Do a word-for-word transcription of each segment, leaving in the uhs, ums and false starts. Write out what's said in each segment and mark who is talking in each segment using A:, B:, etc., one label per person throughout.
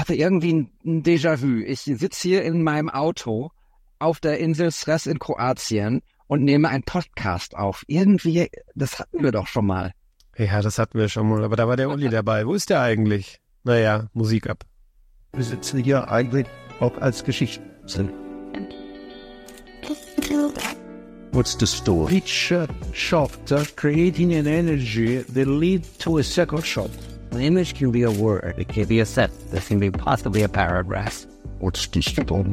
A: hatte irgendwie ein, ein Déjà-vu. Ich sitze hier in meinem Auto auf der Insel Sres in Kroatien und nehme einen Podcast auf. Irgendwie, das hatten wir doch schon mal.
B: Ja, das hatten wir schon mal, aber da war der Uli dabei. Wo ist der eigentlich? Naja, Musik ab.
C: Wir sitzen hier eigentlich auch als Geschichten. What's the story? Each uh, shot uh, creating an energy that leads to a second shot.
D: An image can be a word, it can be a sentence, it can be possibly a paragraph.
C: What's the story?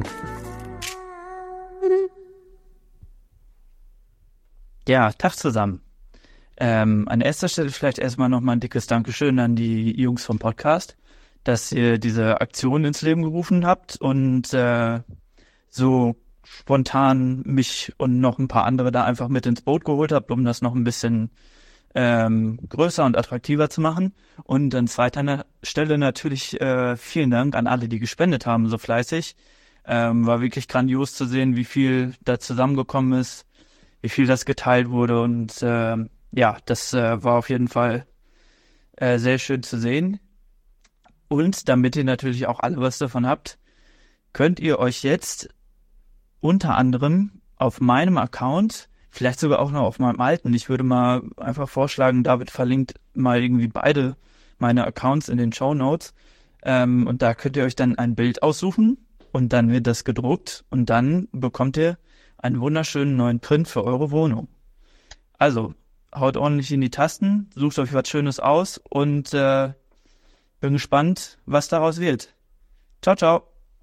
E: Ja, Tag zusammen. Ähm, an erster Stelle vielleicht erstmal nochmal ein dickes Dankeschön an die Jungs vom Podcast, dass ihr diese Aktion ins Leben gerufen habt und äh, so spontan mich und noch ein paar andere da einfach mit ins Boot geholt habt, um das noch ein bisschen ähm, größer und attraktiver zu machen. Und an zweiter Stelle natürlich äh, vielen Dank an alle, die gespendet haben, so fleißig. Ähm, war wirklich grandios zu sehen, wie viel da zusammengekommen ist, wie viel das geteilt wurde und äh, ja, das äh, war auf jeden Fall äh, sehr schön zu sehen. Und damit ihr natürlich auch alle was davon habt, könnt ihr euch jetzt unter anderem auf meinem Account, vielleicht sogar auch noch auf meinem alten, ich würde mal einfach vorschlagen, David verlinkt mal irgendwie beide meine Accounts in den Shownotes ähm, und da könnt ihr euch dann ein Bild aussuchen und dann wird das gedruckt und dann bekommt ihr einen wunderschönen neuen Print für eure Wohnung. Also, haut ordentlich in die Tasten, sucht euch was Schönes aus und äh, bin gespannt, was daraus wird. Ciao, ciao.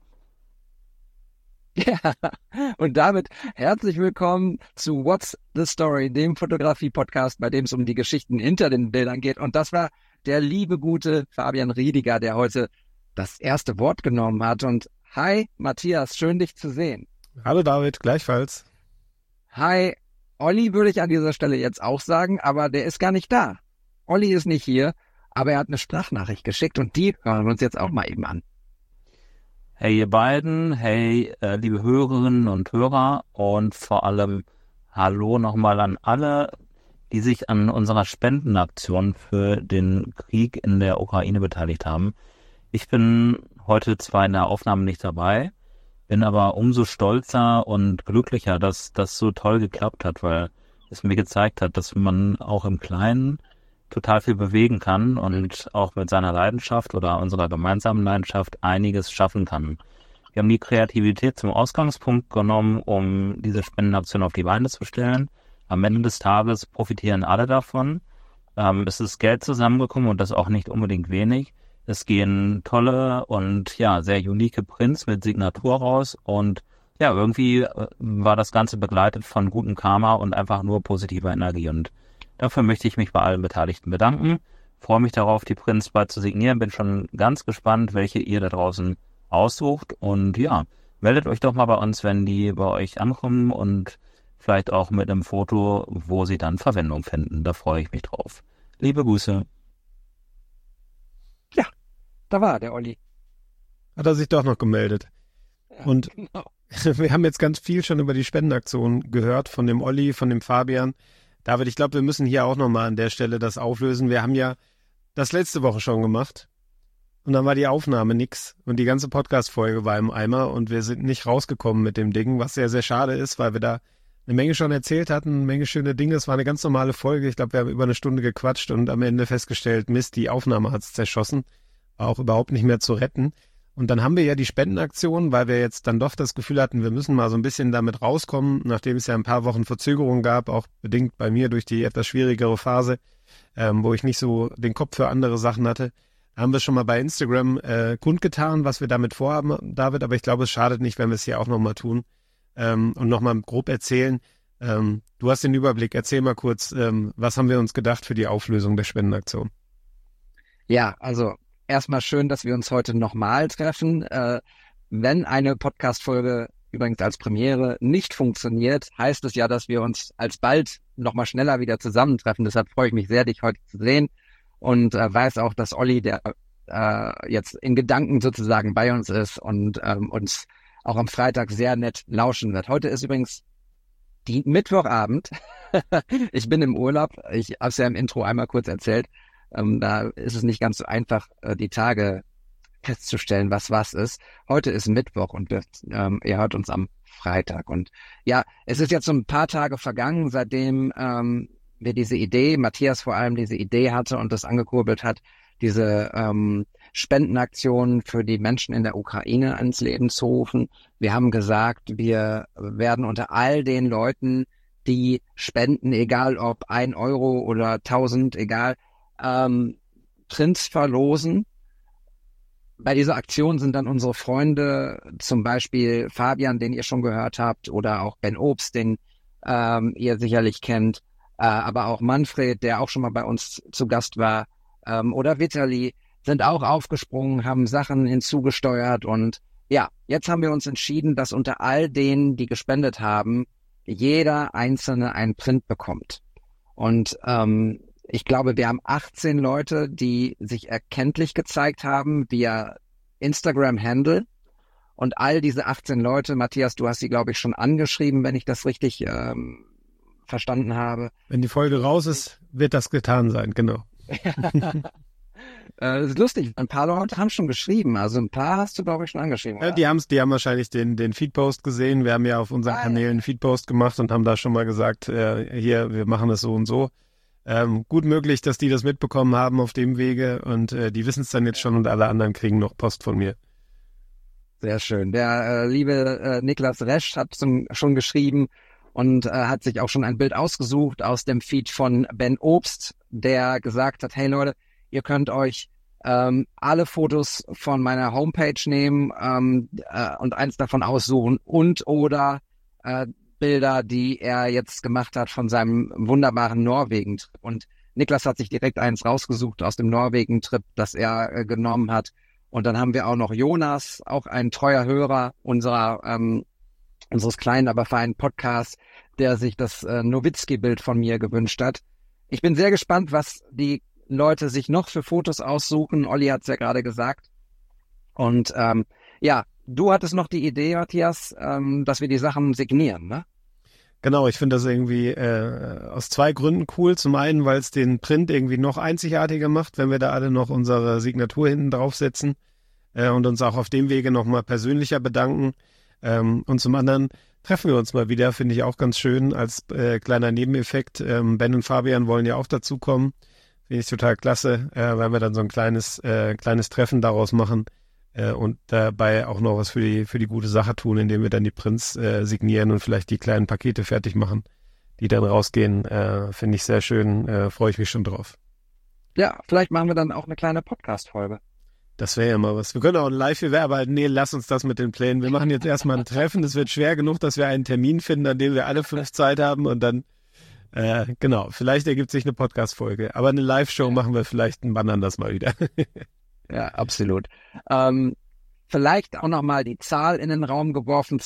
A: Ja, und damit herzlich willkommen zu What's the Story, dem Fotografie-Podcast, bei dem es um die Geschichten hinter den Bildern geht. Und das war der liebe, gute Fabian Riediger, der heute das erste Wort genommen hat. Und hi, Matthias, schön dich zu sehen.
B: Hallo David, gleichfalls.
A: Hi, Olli würde ich an dieser Stelle jetzt auch sagen, aber der ist gar nicht da. Olli ist nicht hier, aber er hat eine Sprachnachricht geschickt und die hören wir uns jetzt auch mal eben an.
D: Hey ihr beiden, hey äh, liebe Hörerinnen und Hörer und vor allem hallo nochmal an alle, die sich an unserer Spendenaktion für den Krieg in der Ukraine beteiligt haben. Ich bin heute zwar in der Aufnahme nicht dabei, bin aber umso stolzer und glücklicher, dass das so toll geklappt hat, weil es mir gezeigt hat, dass man auch im Kleinen total viel bewegen kann und auch mit seiner Leidenschaft oder unserer gemeinsamen Leidenschaft einiges schaffen kann. Wir haben die Kreativität zum Ausgangspunkt genommen, um diese Spendenaktion auf die Beine zu stellen. Am Ende des Tages profitieren alle davon. Ähm, es ist Geld zusammengekommen und das auch nicht unbedingt wenig. Es gehen tolle und ja sehr unique Prints mit Signatur raus und ja, irgendwie war das Ganze begleitet von gutem Karma und einfach nur positiver Energie und dafür möchte ich mich bei allen Beteiligten bedanken. Freue mich darauf, die Prints bald zu signieren. Bin schon ganz gespannt, welche ihr da draußen aussucht. Und ja, meldet euch doch mal bei uns, wenn die bei euch ankommen und vielleicht auch mit einem Foto, wo sie dann Verwendung finden. Da freue ich mich drauf. Liebe Grüße.
A: Ja, da war der Olli.
B: Hat er sich doch noch gemeldet.
A: Ja,
B: und
A: genau.
B: Wir haben jetzt ganz viel schon über die Spendenaktion gehört, von dem Olli, von dem Fabian. David, ich glaube, wir müssen hier auch nochmal an der Stelle das auflösen. Wir haben ja das letzte Woche schon gemacht und dann war die Aufnahme nix und die ganze Podcast-Folge war im Eimer und wir sind nicht rausgekommen mit dem Ding, was sehr, sehr schade ist, weil wir da eine Menge schon erzählt hatten, eine Menge schöne Dinge. Es war eine ganz normale Folge. Ich glaube, wir haben über eine Stunde gequatscht und am Ende festgestellt, Mist, die Aufnahme hat's zerschossen, war auch überhaupt nicht mehr zu retten. Und dann haben wir ja die Spendenaktion, weil wir jetzt dann doch das Gefühl hatten, wir müssen mal so ein bisschen damit rauskommen, nachdem es ja ein paar Wochen Verzögerung gab, auch bedingt bei mir durch die etwas schwierigere Phase, ähm, wo ich nicht so den Kopf für andere Sachen hatte. Da haben wir schon mal bei Instagram äh, kundgetan, was wir damit vorhaben, David, aber ich glaube, es schadet nicht, wenn wir es hier auch nochmal tun ähm, und nochmal grob erzählen. Ähm, du hast den Überblick, erzähl mal kurz, ähm, was haben wir uns gedacht für die Auflösung der Spendenaktion?
A: Ja, also erstmal schön, dass wir uns heute nochmal treffen. Äh, wenn eine Podcast-Folge übrigens als Premiere nicht funktioniert, heißt es ja, dass wir uns alsbald nochmal schneller wieder zusammentreffen. Deshalb freue ich mich sehr, dich heute zu sehen und äh, weiß auch, dass Olli, der äh, jetzt in Gedanken sozusagen bei uns ist und ähm, uns auch am Freitag sehr nett lauschen wird. Heute ist übrigens die Mittwochabend. Ich bin im Urlaub. Ich habe es ja im Intro einmal kurz erzählt. Ähm, da ist es nicht ganz so einfach, äh, die Tage festzustellen, was was ist. Heute ist Mittwoch und wir, ähm, ihr hört uns am Freitag. Und ja, es ist jetzt so ein paar Tage vergangen, seitdem ähm, wir diese Idee, Matthias vor allem diese Idee hatte und das angekurbelt hat, diese ähm, Spendenaktion für die Menschen in der Ukraine ans Leben zu rufen. Wir haben gesagt, wir werden unter all den Leuten, die spenden, egal ob ein Euro oder tausend, egal, ähm, Prints verlosen. Bei dieser Aktion sind dann unsere Freunde, zum Beispiel Fabian, den ihr schon gehört habt, oder auch Ben Obst, den ähm, ihr sicherlich kennt, äh, aber auch Manfred, der auch schon mal bei uns zu Gast war, ähm, oder Vitali, sind auch aufgesprungen, haben Sachen hinzugesteuert und ja, jetzt haben wir uns entschieden, dass unter all denen, die gespendet haben, jeder Einzelne einen Print bekommt. Und ähm, ich glaube, wir haben achtzehn Leute, die sich erkenntlich gezeigt haben via Instagram-Handle. Und all diese achtzehn Leute, Matthias, du hast sie, glaube ich, schon angeschrieben, wenn ich das richtig ähm, verstanden habe.
B: Wenn die Folge raus ist, wird das getan sein, genau.
A: Das ist lustig, ein paar Leute haben schon geschrieben, also ein paar hast du, glaube ich, schon angeschrieben.
B: Ja, die, haben's, die haben wahrscheinlich den, den Feedpost gesehen. Wir haben ja auf unseren
A: ah,
B: Kanälen einen Feedpost gemacht und haben da schon mal gesagt, äh, hier, wir machen es so und so. Ähm, gut möglich, dass die das mitbekommen haben auf dem Wege und äh, die wissen es dann jetzt schon und alle anderen kriegen noch Post von mir.
A: Sehr schön. Der äh, liebe äh, Niklas Resch hat zum, schon geschrieben und äh, hat sich auch schon ein Bild ausgesucht aus dem Feed von Ben Obst, der gesagt hat, hey Leute, ihr könnt euch ähm, alle Fotos von meiner Homepage nehmen ähm, äh, und eins davon aussuchen und oder äh, Bilder, die er jetzt gemacht hat von seinem wunderbaren Norwegen-Trip. Und Niklas hat sich direkt eins rausgesucht aus dem Norwegen-Trip, das er äh, genommen hat. Und dann haben wir auch noch Jonas, auch ein treuer Hörer unserer ähm, unseres kleinen, aber feinen Podcasts, der sich das äh, Nowitzki-Bild von mir gewünscht hat. Ich bin sehr gespannt, was die Leute sich noch für Fotos aussuchen. Olli hat es ja gerade gesagt. Und ähm, ja, du hattest noch die Idee, Matthias, ähm, dass wir die Sachen signieren, ne?
B: Genau, ich finde das irgendwie äh, aus zwei Gründen cool. Zum einen, weil es den Print irgendwie noch einzigartiger macht, wenn wir da alle noch unsere Signatur hinten draufsetzen äh, und uns auch auf dem Wege nochmal persönlicher bedanken. Ähm, und zum anderen treffen wir uns mal wieder, finde ich auch ganz schön als äh, kleiner Nebeneffekt. Ähm, Ben und Fabian wollen ja auch dazukommen. Finde ich total klasse, äh, weil wir dann so ein kleines äh, kleines Treffen daraus machen. Und dabei auch noch was für die für die gute Sache tun, indem wir dann die Prints äh, signieren und vielleicht die kleinen Pakete fertig machen, die dann rausgehen. Äh, Finde ich sehr schön, äh, freue ich mich schon drauf.
A: Ja, vielleicht machen wir dann auch eine kleine Podcast-Folge.
B: Das wäre ja mal was. Wir können auch ein Live-Gewerbe, aber nee, lass uns das mit den Plänen. Wir machen jetzt erstmal ein Treffen. Es wird schwer genug, dass wir einen Termin finden, an dem wir alle fünf Zeit haben und dann, äh, genau, vielleicht ergibt sich eine Podcast-Folge. Aber eine Live-Show machen wir vielleicht ein wann anders mal wieder.
A: Ja, absolut. Ähm, vielleicht auch nochmal die Zahl in den Raum geworfen.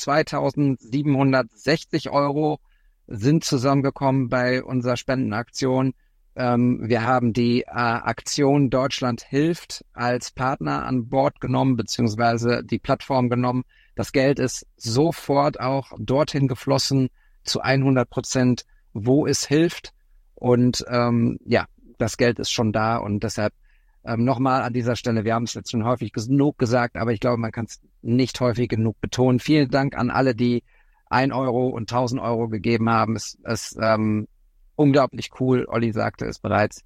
A: zweitausendsiebenhundertsechzig Euro sind zusammengekommen bei unserer Spendenaktion. Ähm, wir haben die äh, Aktion Deutschland hilft als Partner an Bord genommen, beziehungsweise die Plattform genommen. Das Geld ist sofort auch dorthin geflossen, zu hundert Prozent, wo es hilft. Und ähm, ja, das Geld ist schon da und deshalb Ähm, nochmal an dieser Stelle, wir haben es jetzt schon häufig genug gesagt, aber ich glaube, man kann es nicht häufig genug betonen. Vielen Dank an alle, die ein Euro und tausend Euro gegeben haben. Es ist ähm, unglaublich cool. Olli sagte es bereits,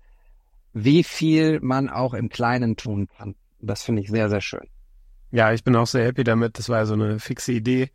A: wie viel man auch im Kleinen tun kann. Das finde ich sehr, sehr schön.
B: Ja, ich bin auch sehr happy damit. Das war ja so eine fixe Idee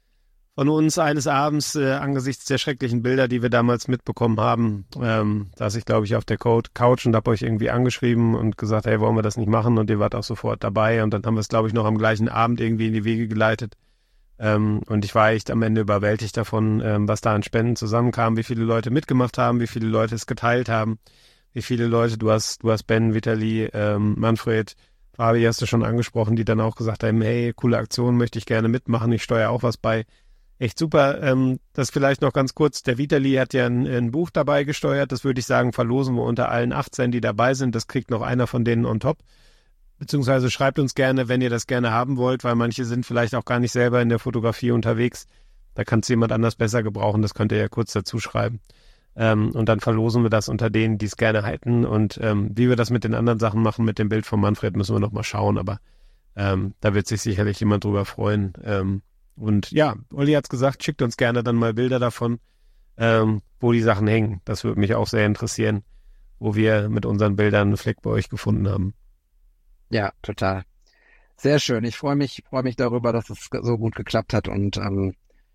B: von uns eines Abends äh, angesichts der schrecklichen Bilder, die wir damals mitbekommen haben, ähm, saß ich, glaube ich, auf der Couch und habe euch irgendwie angeschrieben und gesagt, hey, wollen wir das nicht machen? Und ihr wart auch sofort dabei und dann haben wir es, glaube ich, noch am gleichen Abend irgendwie in die Wege geleitet. Ähm, und ich war echt am Ende überwältigt davon, ähm, was da an Spenden zusammenkam, wie viele Leute mitgemacht haben, wie viele Leute es geteilt haben, wie viele Leute, du hast, du hast Ben, Vitali, ähm, Manfred, Fabi hast du schon angesprochen, die dann auch gesagt haben, hey, coole Aktion, möchte ich gerne mitmachen, ich steuere auch was bei. Echt super. Ähm, das vielleicht noch ganz kurz. Der Vitali hat ja ein, ein Buch dabei gesteuert. Das würde ich sagen, verlosen wir unter allen achtzehn, die dabei sind. Das kriegt noch einer von denen on top. Beziehungsweise schreibt uns gerne, wenn ihr das gerne haben wollt, weil manche sind vielleicht auch gar nicht selber in der Fotografie unterwegs. Da kann es jemand anders besser gebrauchen. Das könnt ihr ja kurz dazu schreiben. Ähm, und dann verlosen wir das unter denen, die es gerne hätten. Und ähm, wie wir das mit den anderen Sachen machen, mit dem Bild von Manfred, müssen wir noch mal schauen. Aber Ähm, da wird sich sicherlich jemand drüber freuen. Ähm, und ja, Olli hat's gesagt, schickt uns gerne dann mal Bilder davon, ähm, wo die Sachen hängen. Das würde mich auch sehr interessieren, wo wir mit unseren Bildern einen Fleck bei euch gefunden haben.
A: Ja, total. Sehr schön. Ich freue mich, freue mich darüber, dass es so gut geklappt hat. Und ähm,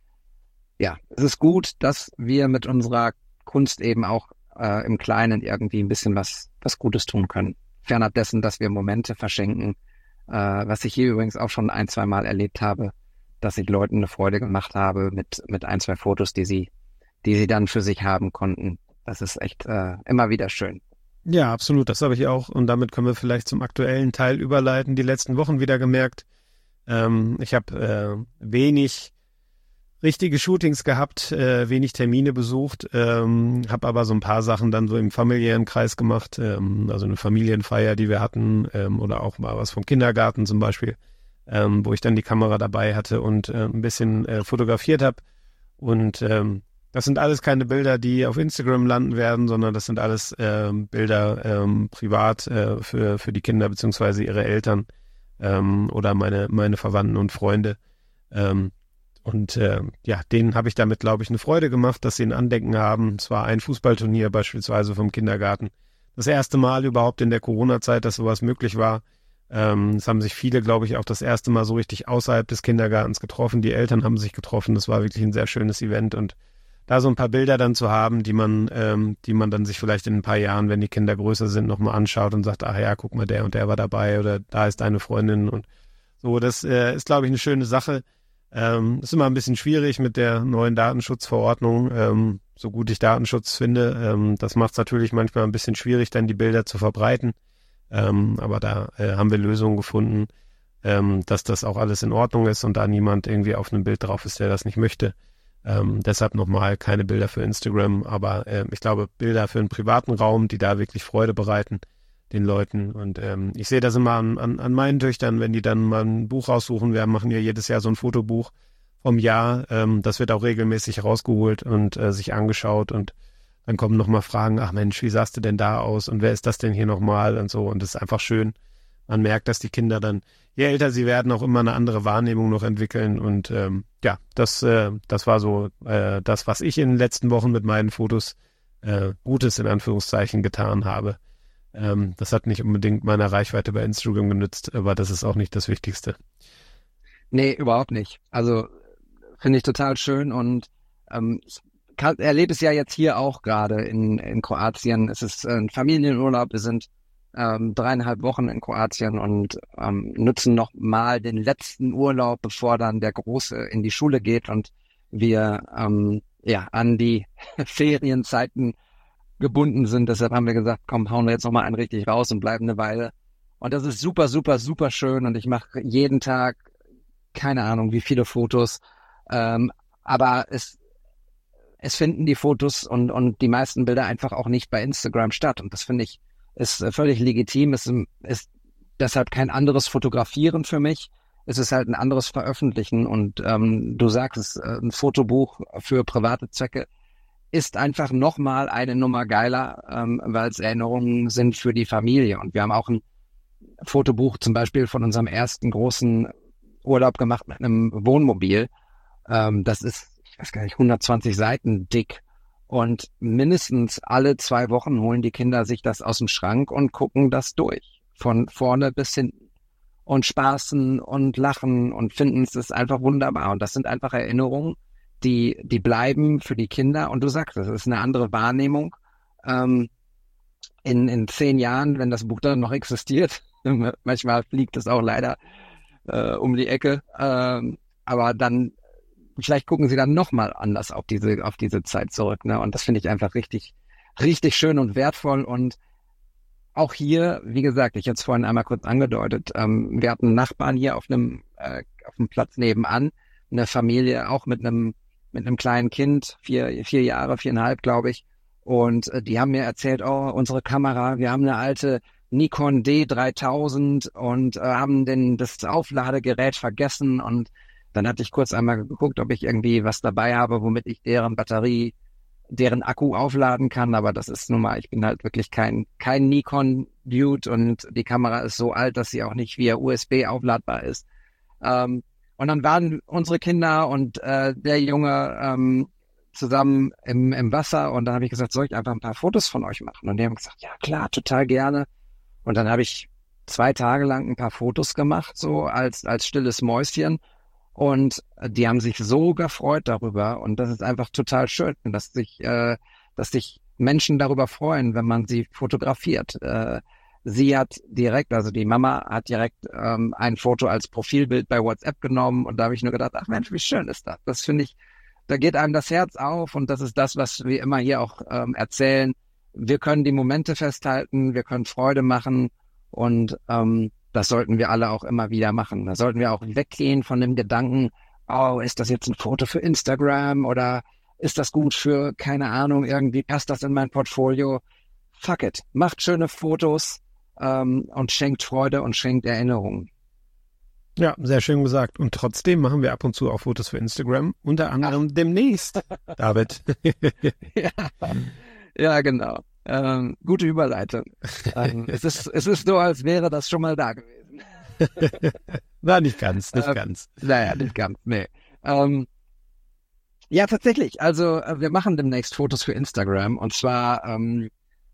A: ja, es ist gut, dass wir mit unserer Kunst eben auch äh, im Kleinen irgendwie ein bisschen was, was Gutes tun können. Fernab dessen, dass wir Momente verschenken, äh, was ich hier übrigens auch schon ein, zwei Mal erlebt habe, dass ich Leuten eine Freude gemacht habe mit mit ein, zwei Fotos, die sie, die sie dann für sich haben konnten. Das ist echt äh, immer wieder schön.
B: Ja, absolut, das habe ich auch. Und damit können wir vielleicht zum aktuellen Teil überleiten. Die letzten Wochen wieder gemerkt, ähm, ich habe äh, wenig richtige Shootings gehabt, äh, wenig Termine besucht, ähm, habe aber so ein paar Sachen dann so im familiären Kreis gemacht, ähm, also eine Familienfeier, die wir hatten, ähm, oder auch mal was vom Kindergarten zum Beispiel, ähm, wo ich dann die Kamera dabei hatte und äh, ein bisschen äh, fotografiert habe. Und ähm, das sind alles keine Bilder, die auf Instagram landen werden, sondern das sind alles ähm, Bilder ähm, privat äh, für für die Kinder beziehungsweise ihre Eltern ähm, oder meine meine Verwandten und Freunde. Ähm, und äh, ja, denen habe ich damit, glaube ich, eine Freude gemacht, dass sie ein Andenken haben. Es war ein Fußballturnier beispielsweise vom Kindergarten. Das erste Mal überhaupt in der Corona-Zeit, dass sowas möglich war. Ähm, es haben sich viele, glaube ich, auch das erste Mal so richtig außerhalb des Kindergartens getroffen. Die Eltern haben sich getroffen. Das war wirklich ein sehr schönes Event und da so ein paar Bilder dann zu haben, die man, ähm, die man dann sich vielleicht in ein paar Jahren, wenn die Kinder größer sind, nochmal anschaut und sagt, ach ja, guck mal, der und der war dabei oder da ist deine Freundin und so. Das äh, ist, glaube ich, eine schöne Sache. Ähm, ist immer ein bisschen schwierig mit der neuen Datenschutzverordnung, ähm, so gut ich Datenschutz finde. Ähm, das macht es natürlich manchmal ein bisschen schwierig, dann die Bilder zu verbreiten. Ähm, aber da äh, haben wir Lösungen gefunden, ähm, dass das auch alles in Ordnung ist und da niemand irgendwie auf einem Bild drauf ist, der das nicht möchte. Ähm, deshalb nochmal keine Bilder für Instagram, aber äh, ich glaube Bilder für einen privaten Raum, die da wirklich Freude bereiten den Leuten. Und ähm, ich sehe das immer an, an, an meinen Töchtern, wenn die dann mal ein Buch raussuchen. Wir machen ja jedes Jahr so ein Fotobuch vom Jahr. Ähm, das wird auch regelmäßig rausgeholt und äh, sich angeschaut und dann kommen nochmal Fragen, ach Mensch, wie sahst du denn da aus und wer ist das denn hier nochmal und so. Und das ist einfach schön. Man merkt, dass die Kinder dann, je älter sie werden, auch immer eine andere Wahrnehmung noch entwickeln. Und ähm, ja, das, äh, das war so äh, das, was ich in den letzten Wochen mit meinen Fotos äh, Gutes in Anführungszeichen getan habe. Ähm, das hat nicht unbedingt meiner Reichweite bei Instagram genützt, aber das ist auch nicht das Wichtigste.
A: Nee, überhaupt nicht. Also finde ich total schön und ähm, ich kann, erlebe es ja jetzt hier auch gerade in, in Kroatien. Es ist ein Familienurlaub, wir sind ähm, dreieinhalb Wochen in Kroatien und ähm, nutzen noch mal den letzten Urlaub, bevor dann der Große in die Schule geht und wir ähm, ja an die Ferienzeiten gebunden sind. Deshalb haben wir gesagt, komm, hauen wir jetzt noch mal einen richtig raus und bleiben eine Weile. Und das ist super, super, super schön und ich mache jeden Tag keine Ahnung wie viele Fotos, ähm, aber es es finden die Fotos und und die meisten Bilder einfach auch nicht bei Instagram statt und das finde ich ist völlig legitim. Es ist deshalb kein anderes Fotografieren für mich. Es ist halt ein anderes Veröffentlichen und ähm, du sagst es, ein Fotobuch für private Zwecke ist einfach nochmal eine Nummer geiler, ähm, weil es Erinnerungen sind für die Familie. Und wir haben auch ein Fotobuch zum Beispiel von unserem ersten großen Urlaub gemacht mit einem Wohnmobil. Ähm, das ist, ich weiß gar nicht, hundertzwanzig Seiten dick. Und mindestens alle zwei Wochen holen die Kinder sich das aus dem Schrank und gucken das durch. Von vorne bis hinten. Und spaßen und lachen und finden es ist einfach wunderbar. Und das sind einfach Erinnerungen, die die bleiben für die Kinder. Und du sagst, das ist eine andere Wahrnehmung. Ähm, in, in zehn Jahren, wenn das Buch dann noch existiert, manchmal fliegt es auch leider äh, um die Ecke. Ähm, aber dann vielleicht gucken sie dann nochmal anders auf diese, auf diese Zeit zurück, ne? Und das finde ich einfach richtig, richtig schön und wertvoll. Und auch hier, wie gesagt, ich hatte es vorhin einmal kurz angedeutet, ähm, wir hatten einen Nachbarn hier auf einem, äh, auf dem Platz nebenan, eine Familie auch mit einem, mit einem kleinen Kind, vier, vier Jahre, viereinhalb, glaube ich. Und äh, die haben mir erzählt, oh, unsere Kamera, wir haben eine alte Nikon D dreitausend und äh, haben den, das Aufladegerät vergessen und dann hatte ich kurz einmal geguckt, ob ich irgendwie was dabei habe, womit ich deren Batterie deren Akku aufladen kann, aber das ist nun mal, ich bin halt wirklich kein kein Nikon-Dude und die Kamera ist so alt, dass sie auch nicht via U S B aufladbar ist. Ähm, und dann waren unsere Kinder und äh, der Junge ähm, zusammen im, im Wasser und dann habe ich gesagt, soll ich einfach ein paar Fotos von euch machen? Und die haben gesagt, ja klar, total gerne. Und dann habe ich zwei Tage lang ein paar Fotos gemacht, so als als stilles Mäuschen. Und die haben sich so gefreut darüber und das ist einfach total schön, dass sich, äh, dass sich Menschen darüber freuen, wenn man sie fotografiert. Äh, sie hat direkt, also die Mama hat direkt ähm, ein Foto als Profilbild bei WhatsApp genommen und da habe ich nur gedacht, ach Mensch, wie schön ist das? Das finde ich, da geht einem das Herz auf und das ist das, was wir immer hier auch ähm, erzählen. Wir können die Momente festhalten, wir können Freude machen und ähm, das sollten wir alle auch immer wieder machen. Da sollten wir auch weggehen von dem Gedanken, oh, ist das jetzt ein Foto für Instagram oder ist das gut für, keine Ahnung, irgendwie passt das in mein Portfolio. Fuck it. Macht schöne Fotos ähm, und schenkt Freude und schenkt Erinnerungen.
B: Ja, sehr schön gesagt. Und trotzdem machen wir ab und zu auch Fotos für Instagram, unter anderem Ach. demnächst, David.
A: ja. ja, genau. Ähm, gute Überleitung. Ähm, es ist, es ist so, als wäre das schon mal da gewesen.
B: Na, nicht ganz, nicht
A: ähm,
B: ganz.
A: Naja, nicht ganz, nee. Ähm, ja, tatsächlich. Also, wir machen demnächst Fotos für Instagram und zwar, ähm,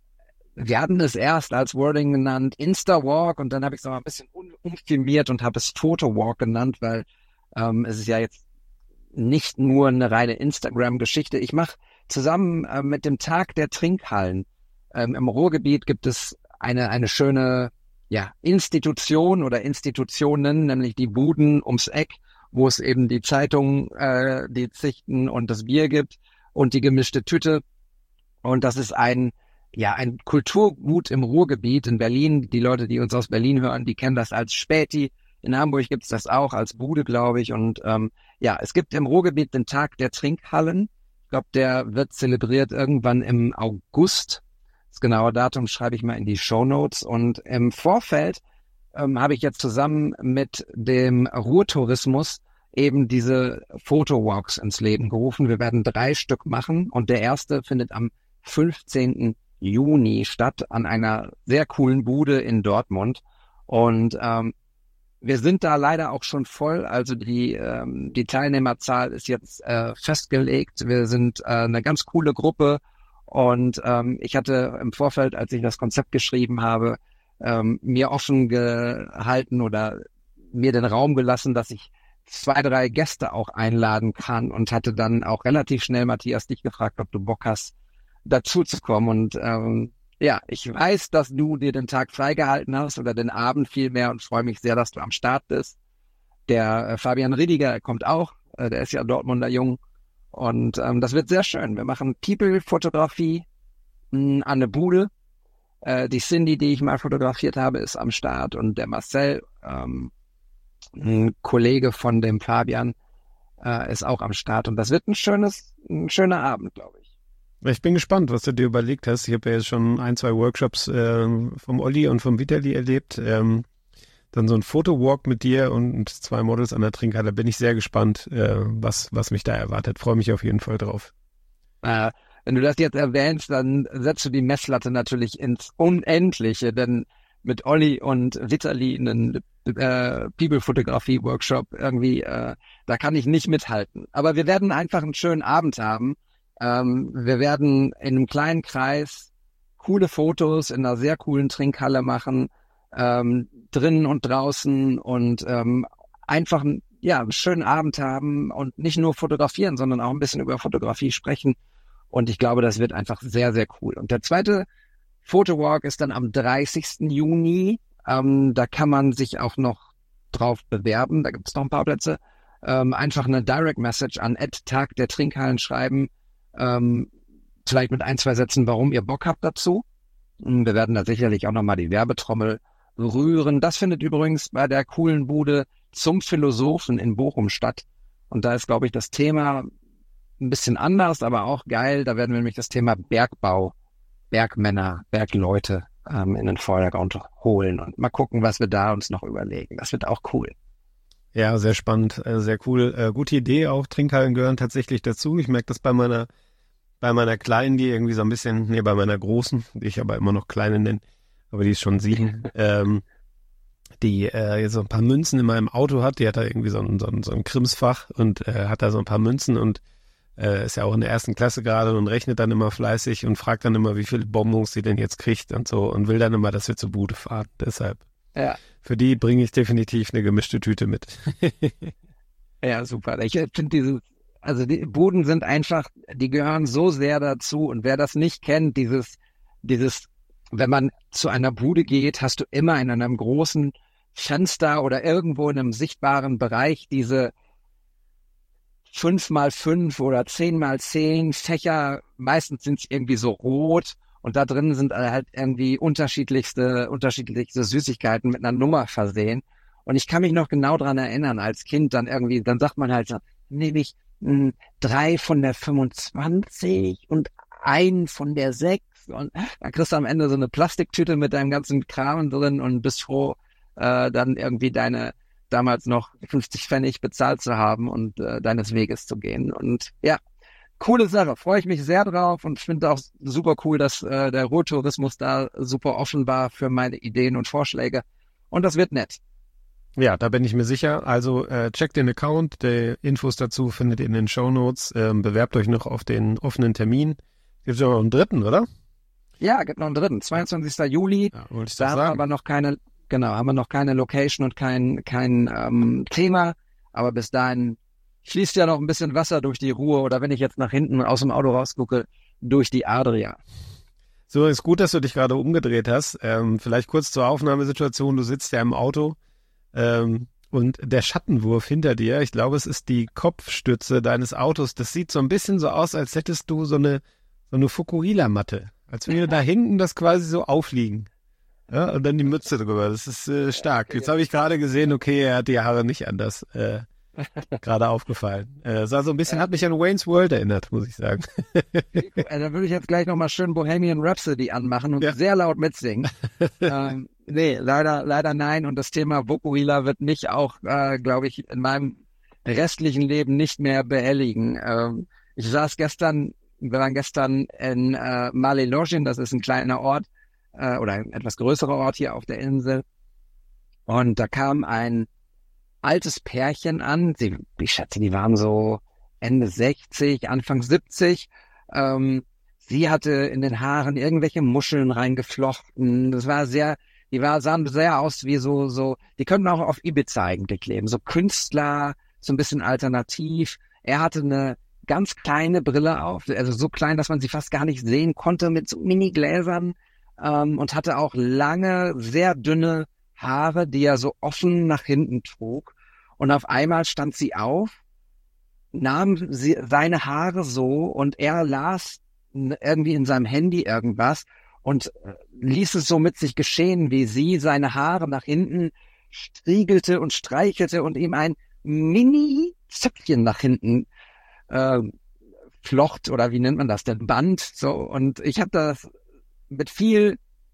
A: wir hatten es erst als Wording genannt Insta-Walk und dann habe ich es noch mal ein bisschen um, umfirmiert und habe es Photo-Walk genannt, weil ähm, es ist ja jetzt nicht nur eine reine Instagram-Geschichte. Ich mache zusammen äh, mit dem Tag der Trinkhallen ähm, im Ruhrgebiet gibt es eine eine schöne ja Institution oder Institutionen, nämlich die Buden ums Eck, wo es eben die Zeitung, äh, die Zichten und das Bier gibt und die gemischte Tüte. Und das ist ein ja ein Kulturgut im Ruhrgebiet in Berlin. Die Leute, die uns aus Berlin hören, die kennen das als Späti. In Hamburg gibt es das auch als Bude, glaube ich. Und ähm, ja, es gibt im Ruhrgebiet den Tag der Trinkhallen. Ich glaube, der wird zelebriert irgendwann im August. Das genaue Datum schreibe ich mal in die Shownotes. Und im Vorfeld ähm, habe ich jetzt zusammen mit dem Ruhrtourismus eben diese Photowalks ins Leben gerufen. Wir werden drei Stück machen und der erste findet am fünfzehnten Juni statt an einer sehr coolen Bude in Dortmund. Und ähm, wir sind da leider auch schon voll. Also die ähm, die Teilnehmerzahl ist jetzt äh, festgelegt. Wir sind äh, eine ganz coole Gruppe. Und ähm, ich hatte im Vorfeld, als ich das Konzept geschrieben habe, ähm, mir offen gehalten oder mir den Raum gelassen, dass ich zwei, drei Gäste auch einladen kann und hatte dann auch relativ schnell, Matthias, dich gefragt, ob du Bock hast, dazu zu kommen. Und ähm, ja, ich weiß, dass du dir den Tag freigehalten hast oder den Abend vielmehr und freue mich sehr, dass du am Start bist. Der äh, Fabian Riediger kommt auch, äh, der ist ja Dortmunder Jung. Und ähm, das wird sehr schön. Wir machen People-Fotografie mh, an der Bude. Äh, die Cindy, die ich mal fotografiert habe, ist am Start und der Marcel, ähm, ein Kollege von dem Fabian, äh, ist auch am Start. Und das wird ein schönes, ein schöner Abend, glaube ich.
B: Ich bin gespannt, was du dir überlegt hast. Ich habe ja jetzt schon ein, zwei Workshops äh, vom Olli und vom Vitali erlebt. Ähm, dann so ein Fotowalk mit dir und zwei Models an der Trinkhalle. Bin ich sehr gespannt, äh, was was mich da erwartet. Freue mich auf jeden Fall drauf.
A: Äh, wenn du das jetzt erwähnst, dann setzt du die Messlatte natürlich ins Unendliche, denn mit Olli und Vitali einen äh, People-Fotografie-Workshop irgendwie, äh, da kann ich nicht mithalten. Aber wir werden einfach einen schönen Abend haben. Ähm, wir werden in einem kleinen Kreis coole Fotos in einer sehr coolen Trinkhalle machen, ähm, drinnen und draußen und ähm, einfach ja, einen schönen Abend haben und nicht nur fotografieren, sondern auch ein bisschen über Fotografie sprechen. Und ich glaube, das wird einfach sehr, sehr cool. Und der zweite Photowalk ist dann am dreißigsten Juni. Ähm, da kann man sich auch noch drauf bewerben. Da gibt es noch ein paar Plätze. Ähm, einfach eine Direct Message an Tag der Trinkhallen schreiben. Ähm, vielleicht mit ein, zwei Sätzen, warum ihr Bock habt dazu. Wir werden da sicherlich auch nochmal die Werbetrommel rühren. Das findet übrigens bei der coolen Bude zum Philosophen in Bochum statt. Und da ist, glaube ich, das Thema ein bisschen anders, aber auch geil. Da werden wir nämlich das Thema Bergbau, Bergmänner, Bergleute ähm, in den Vordergrund holen und mal gucken, was wir da uns noch überlegen. Das wird auch cool.
B: Ja, sehr spannend, äh, sehr cool. Äh, gute Idee auch. Trinkhallen gehören tatsächlich dazu. Ich merke das bei meiner bei meiner Kleinen, die irgendwie so ein bisschen, nee, bei meiner Großen, die ich aber immer noch Kleine nenne, aber die ist schon sieben, ähm, die äh, so ein paar Münzen in meinem Auto hat. Die hat da irgendwie so ein, so ein, so ein Krimsfach und äh, hat da so ein paar Münzen und äh, ist ja auch in der ersten Klasse gerade und rechnet dann immer fleißig und fragt dann immer, wie viele Bonbons sie denn jetzt kriegt und so und will dann immer, dass wir zur Bude fahren. Deshalb,
A: Ja.
B: für die bringe ich definitiv eine gemischte Tüte mit.
A: Ja, super. Ich finde diese, also die Buden sind einfach, die gehören so sehr dazu. Und wer das nicht kennt, dieses, dieses, wenn man zu einer Bude geht, hast du immer in einem großen Fenster oder irgendwo in einem sichtbaren Bereich diese fünf mal fünf oder zehn mal zehn Fächer. Meistens sind es irgendwie so rot. Und da drin sind halt irgendwie unterschiedlichste, unterschiedlichste Süßigkeiten mit einer Nummer versehen. Und ich kann mich noch genau dran erinnern, als Kind dann irgendwie, dann sagt man halt so, nehme ich mh, drei von der fünfundzwanzig und ein von der sechs. Und dann kriegst du am Ende so eine Plastiktüte mit deinem ganzen Kram drin und bist froh, äh, dann irgendwie deine damals noch fünfzig Pfennig bezahlt zu haben und äh, deines Weges zu gehen. Und ja, coole Sache, freue ich mich sehr drauf und finde auch super cool, dass äh, der Ruhrtourismus da super offen war für meine Ideen und Vorschläge. Und das wird nett.
B: Ja, da bin ich mir sicher. Also äh, checkt den Account, die Infos dazu findet ihr in den Shownotes. Ähm, bewerbt euch noch auf den offenen Termin. Gibt es noch einen dritten, oder?
A: Ja, gibt noch einen dritten, zweiundzwanzigster Juli.
B: Ja, wollte ich
A: Da
B: doch
A: haben wir
B: sagen.
A: aber noch keine, genau, haben wir noch keine Location und kein, kein ähm, Thema. Aber bis dahin fließt ja noch ein bisschen Wasser durch die Ruhr oder wenn ich jetzt nach hinten aus dem Auto rausgucke, durch die Adria.
B: So, ist gut, dass du dich gerade umgedreht hast. Ähm, vielleicht kurz zur Aufnahmesituation. Du sitzt ja im Auto ähm, und der Schattenwurf hinter dir, ich glaube, es ist die Kopfstütze deines Autos. Das sieht so ein bisschen so aus, als hättest du so eine, so eine Fukuhila-Matte. Als würde da hinten das quasi so aufliegen. Ja, und dann die Mütze drüber. Das ist äh, stark. Jetzt habe ich gerade gesehen, okay, er hat die Haare nicht anders. Äh, gerade aufgefallen. Äh, sah so ein bisschen, hat mich an Wayne's World erinnert, muss ich sagen.
A: Äh, Da würde ich jetzt gleich nochmal schön Bohemian Rhapsody anmachen und
B: Ja.
A: sehr laut mitsingen. ähm, nee, leider, leider nein. Und das Thema Vokuhila wird mich auch, äh, glaube ich, in meinem restlichen Leben nicht mehr behelligen. Ähm, ich saß gestern, wir waren gestern in äh, Malé-Login, das ist ein kleiner Ort äh, oder ein etwas größerer Ort hier auf der Insel. Und da kam ein altes Pärchen an. Sie, ich schätze, die waren so Ende sechzig, Anfang siebzig. Ähm, sie hatte in den Haaren irgendwelche Muscheln reingeflochten. Das war sehr, die war, sahen sehr aus wie so, so, die könnten auch auf Ibiza eigentlich leben. So Künstler, so ein bisschen alternativ. Er hatte eine ganz kleine Brille auf, also so klein, dass man sie fast gar nicht sehen konnte, mit so Mini-Gläsern, ähm, und hatte auch lange, sehr dünne Haare, die er so offen nach hinten trug. Und auf einmal stand sie auf, nahm sie, seine Haare so und er las irgendwie in seinem Handy irgendwas und ließ es so mit sich geschehen, wie sie seine Haare nach hinten striegelte und streichelte und ihm ein Mini-Zöpfchen nach hinten äh, flocht, oder wie nennt man das denn, Band. So, und ich habe das mit viel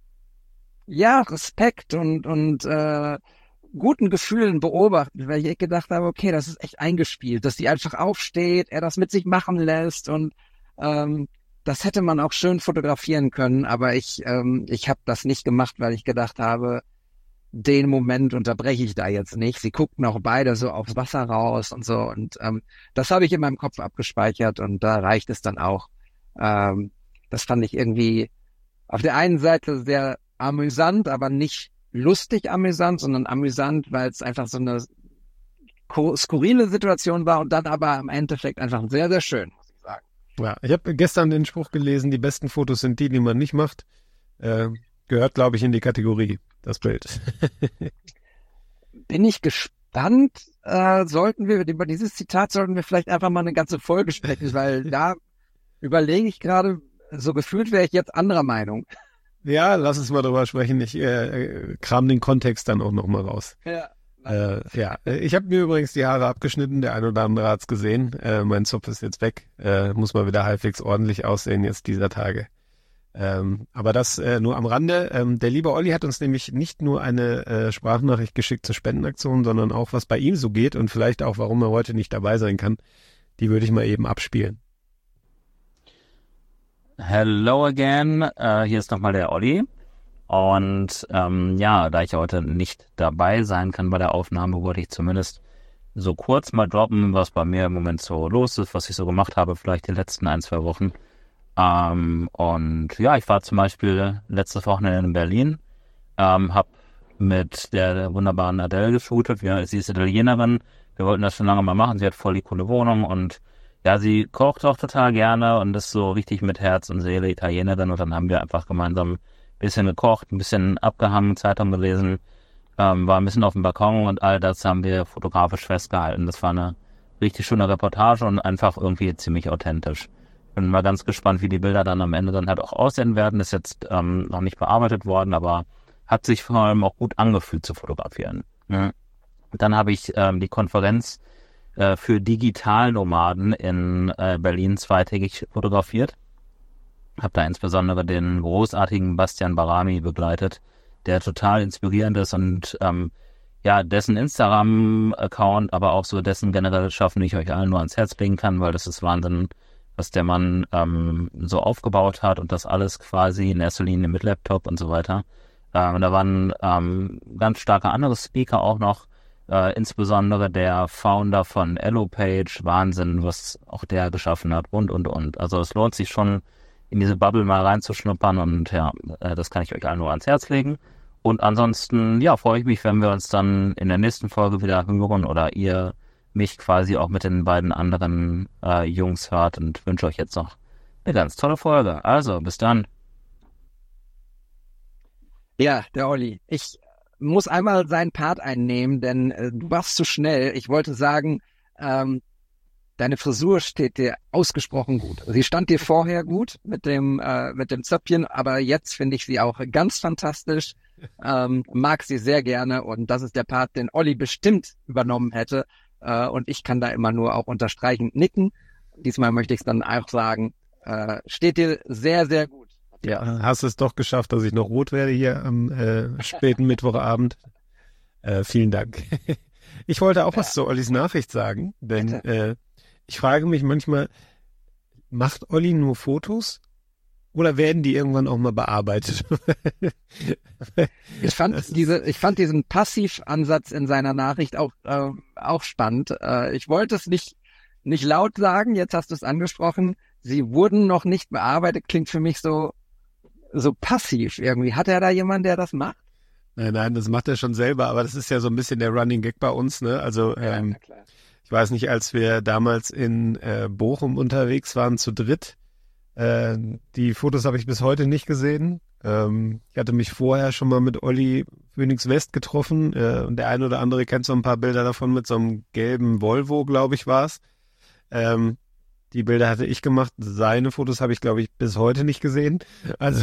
A: ja, Respekt und, und äh, guten Gefühlen beobachtet, weil ich gedacht habe, okay, das ist echt eingespielt, dass die einfach aufsteht, er das mit sich machen lässt und ähm, das hätte man auch schön fotografieren können, aber ich ähm, ich habe das nicht gemacht, weil ich gedacht habe, den Moment unterbreche ich da jetzt nicht. Sie guckten auch beide so aufs Wasser raus und so und ähm, das habe ich in meinem Kopf abgespeichert und da reicht es dann auch. Ähm, das fand ich irgendwie auf der einen Seite sehr amüsant, aber nicht lustig amüsant, sondern amüsant, weil es einfach so eine skurrile Situation war und dann aber im Endeffekt einfach sehr, sehr schön, muss ich sagen.
B: Ja, ich habe gestern den Spruch gelesen, die besten Fotos sind die, die man nicht macht. Äh, gehört, glaube ich, in die Kategorie, das Bild.
A: Bin ich gespannt, äh, sollten wir, über dieses Zitat sollten wir vielleicht einfach mal eine ganze Folge sprechen, weil da überlege ich gerade, so gefühlt wäre ich jetzt anderer Meinung.
B: Ja, lass uns mal drüber sprechen. Ich äh, kram den Kontext dann auch nochmal raus.
A: Ja.
B: Äh, ja, ich habe mir übrigens die Haare abgeschnitten. Der ein oder andere hat's gesehen. Äh, mein Zopf ist jetzt weg. Äh, muss mal wieder halbwegs ordentlich aussehen jetzt dieser Tage. Ähm, aber das äh, nur am Rande. Ähm, der liebe Olli hat uns nämlich nicht nur eine äh, Sprachnachricht geschickt zur Spendenaktion, sondern auch, was bei ihm so geht und vielleicht auch, warum er heute nicht dabei sein kann. Die würde ich mal eben abspielen.
D: Hello again, uh, hier ist nochmal der Olli. Und ähm, ja, da ich heute nicht dabei sein kann bei der Aufnahme, wollte ich zumindest so kurz mal droppen, was bei mir im Moment so los ist, was ich so gemacht habe, vielleicht die letzten ein, zwei Wochen. Ähm, und ja, ich war zum Beispiel letztes Wochenende in Berlin, ähm, habe mit der wunderbaren Adele geshootet. Ja, sie ist Italienerin, wir wollten das schon lange mal machen, sie hat voll die coole Wohnung und ja, sie kocht auch total gerne und ist so richtig mit Herz und Seele Italienerin und dann haben wir einfach gemeinsam ein bisschen gekocht, ein bisschen abgehangen, Zeitung gelesen, ähm, war ein bisschen auf dem Balkon und all das haben wir fotografisch festgehalten. Das war eine richtig schöne Reportage und einfach irgendwie ziemlich authentisch. Bin mal ganz gespannt, wie die Bilder dann am Ende dann halt auch aussehen werden. Ist jetzt ähm, noch nicht bearbeitet worden, aber hat sich vor allem auch gut angefühlt zu fotografieren. Ja. Dann habe ich ähm, die Konferenz äh, für Digitalnomaden in äh, Berlin zweitägig fotografiert. Habe da insbesondere den großartigen Bastian Barami begleitet, der total inspirierend ist und ähm, ja, dessen Instagram-Account, aber auch so dessen generelle Schaffen ich euch allen nur ans Herz legen kann, weil das ist Wahnsinn, was der Mann ähm, so aufgebaut hat und das alles quasi in erster Linie mit Laptop und so weiter. Äh, da waren ähm, ganz starke andere Speaker auch noch, äh, insbesondere der Founder von Elopage, Wahnsinn, was auch der geschaffen hat und, und, und. Also es lohnt sich schon, in diese Bubble mal reinzuschnuppern und ja, äh, das kann ich euch allen nur ans Herz legen. Und ansonsten, ja, freue ich mich, wenn wir uns dann in der nächsten Folge wieder hören oder ihr mich quasi auch mit den beiden anderen äh, Jungs hört und wünsche euch jetzt noch eine ganz tolle Folge. Also, bis dann.
A: Ja, der Olli. Ich muss einmal seinen Part einnehmen, denn äh, du warst zu schnell. Ich wollte sagen, ähm, deine Frisur steht dir ausgesprochen gut. Sie stand dir vorher gut mit dem äh, mit dem Zöpfchen, aber jetzt finde ich sie auch ganz fantastisch. Ähm, mag sie sehr gerne und das ist der Part, den Olli bestimmt übernommen hätte. Äh, und ich kann da immer nur auch unterstreichend nicken. Diesmal möchte ich es dann auch sagen, äh, steht dir sehr, sehr gut.
B: Ja, hast es doch geschafft, dass ich noch rot werde hier am äh, späten Mittwochabend. Äh, vielen Dank. Ich wollte auch ja. was zu Ollis Nachricht sagen, denn äh, ich frage mich manchmal, macht Olli nur Fotos oder werden die irgendwann auch mal bearbeitet?
A: Ich fand diese, ich fand diesen Passivansatz in seiner Nachricht auch äh, auch spannend. Äh, ich wollte es nicht nicht laut sagen, jetzt hast du es angesprochen. Sie wurden noch nicht bearbeitet, klingt für mich so so passiv irgendwie. Hat er da jemanden, der das macht?
B: Nein, nein, das macht er schon selber, aber das ist ja so ein bisschen der Running Gag bei uns, ne? Also
A: ja,
B: ähm, ich weiß nicht, als wir damals in äh, Bochum unterwegs waren zu dritt, äh, die Fotos habe ich bis heute nicht gesehen. Ähm, ich hatte mich vorher schon mal mit Olli Phoenix West getroffen äh, und der eine oder andere kennt so ein paar Bilder davon mit so einem gelben Volvo, glaube ich, war es. Ähm, die Bilder hatte ich gemacht, seine Fotos habe ich, glaube ich, bis heute nicht gesehen. Also,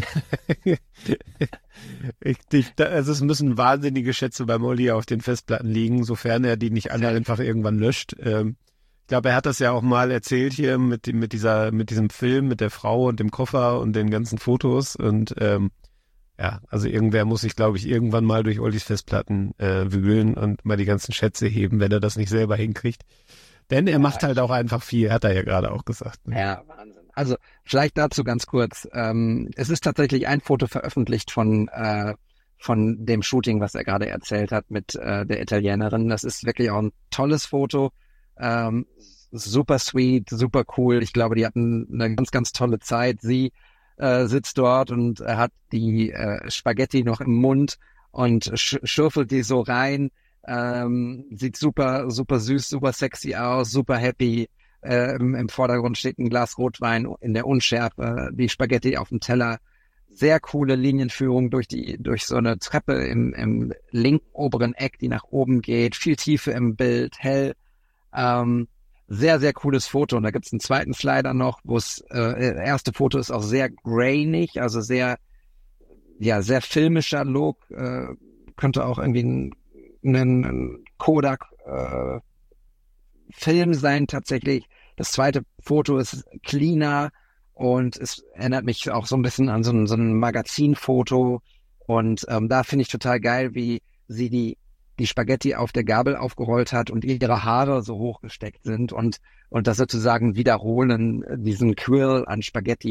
B: ich, ich, also es müssen wahnsinnige Schätze beim Olli auf den Festplatten liegen, sofern er die nicht alle einfach irgendwann löscht. Ähm, ich glaube, er hat das ja auch mal erzählt hier mit, dem, mit, dieser, mit diesem Film, mit der Frau und dem Koffer und den ganzen Fotos. Und ähm, ja, also irgendwer muss sich, glaube ich, irgendwann mal durch Ollis Festplatten äh, wühlen und mal die ganzen Schätze heben, wenn er das nicht selber hinkriegt. Denn er macht halt auch einfach viel, hat er ja gerade auch gesagt. Ne?
A: Ja, Wahnsinn. Also vielleicht dazu ganz kurz. Ähm, es ist tatsächlich ein Foto veröffentlicht von äh, von dem Shooting, was er gerade erzählt hat mit äh, der Italienerin. Das ist wirklich auch ein tolles Foto. Ähm, super sweet, super cool. Ich glaube, die hatten eine ganz, ganz tolle Zeit. Sie äh, sitzt dort und äh, hat die äh, Spaghetti noch im Mund und sch- schürfelt die so rein. Ähm, sieht super, super süß, super sexy aus, super happy. Äh, im, Im Vordergrund steht ein Glas Rotwein in der Unschärfe, die Spaghetti auf dem Teller. Sehr coole Linienführung durch die, durch so eine Treppe im, im linken oberen Eck, die nach oben geht. Viel Tiefe im Bild, hell. Ähm, sehr, sehr cooles Foto. Und da gibt's einen zweiten Slider noch, wo es, äh, erste Foto ist auch sehr grainig, also sehr, ja, sehr filmischer Look. Äh, könnte auch irgendwie ein ein Kodak äh, Film sein tatsächlich. Das zweite Foto ist cleaner und es erinnert mich auch so ein bisschen an so ein, so ein Magazinfoto und ähm, da finde ich total geil, wie sie die die Spaghetti auf der Gabel aufgerollt hat und ihre Haare so hochgesteckt sind und und das sozusagen wiederholen, diesen Quill an Spaghetti.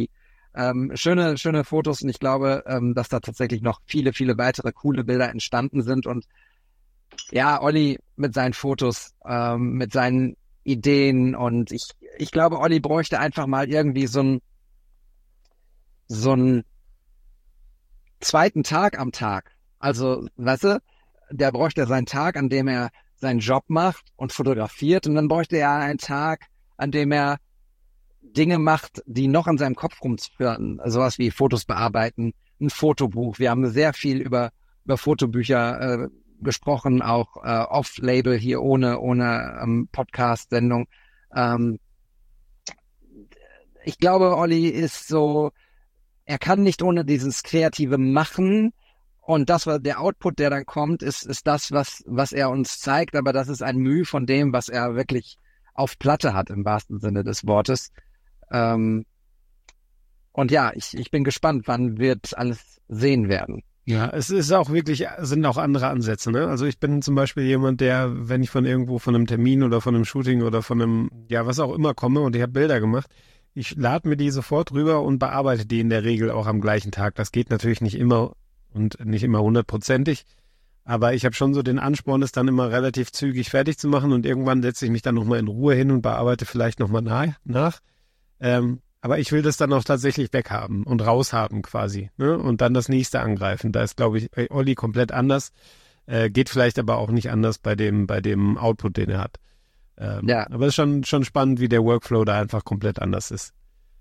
A: ähm, schöne, schöne Fotos und ich glaube, ähm, dass da tatsächlich noch viele, viele weitere coole Bilder entstanden sind und ja, Olli mit seinen Fotos, ähm, mit seinen Ideen und ich, ich glaube, Olli bräuchte einfach mal irgendwie so ein so einen zweiten Tag am Tag. Also, weißt du, der bräuchte seinen Tag, an dem er seinen Job macht und fotografiert und dann bräuchte er einen Tag, an dem er Dinge macht, die noch in seinem Kopf rumführen. Sowas wie Fotos bearbeiten, ein Fotobuch. Wir haben sehr viel über, über Fotobücher äh, gesprochen, auch äh, off-Label hier ohne, ohne ähm, Podcast-Sendung. Ähm, ich glaube, Olli ist so, er kann nicht ohne dieses kreative Machen und das, was der Output, der dann kommt, ist, ist das, was, was er uns zeigt, aber das ist ein Mühe von dem, was er wirklich auf Platte hat, im wahrsten Sinne des Wortes. Ähm, und ja, ich, ich bin gespannt, wann wir alles sehen werden.
B: Ja, es ist auch wirklich, sind auch andere Ansätze, ne? Also ich bin zum Beispiel jemand, der, wenn ich von irgendwo, von einem Termin oder von einem Shooting oder von einem, ja, was auch immer komme und ich habe Bilder gemacht, ich lade mir die sofort rüber und bearbeite die in der Regel auch am gleichen Tag. Das geht natürlich nicht immer und nicht immer hundertprozentig, aber ich habe schon so den Ansporn, es dann immer relativ zügig fertig zu machen und irgendwann setze ich mich dann nochmal in Ruhe hin und bearbeite vielleicht nochmal nach. nach. Ähm, aber ich will das dann auch tatsächlich weghaben und raushaben quasi, ne? Und dann das nächste angreifen. Da ist, glaube ich, bei Olli komplett anders. Äh, geht vielleicht aber auch nicht anders bei dem, bei dem Output, den er hat. Ähm,
A: Ja.
B: Aber es ist schon, schon spannend, wie der Workflow da einfach komplett anders ist.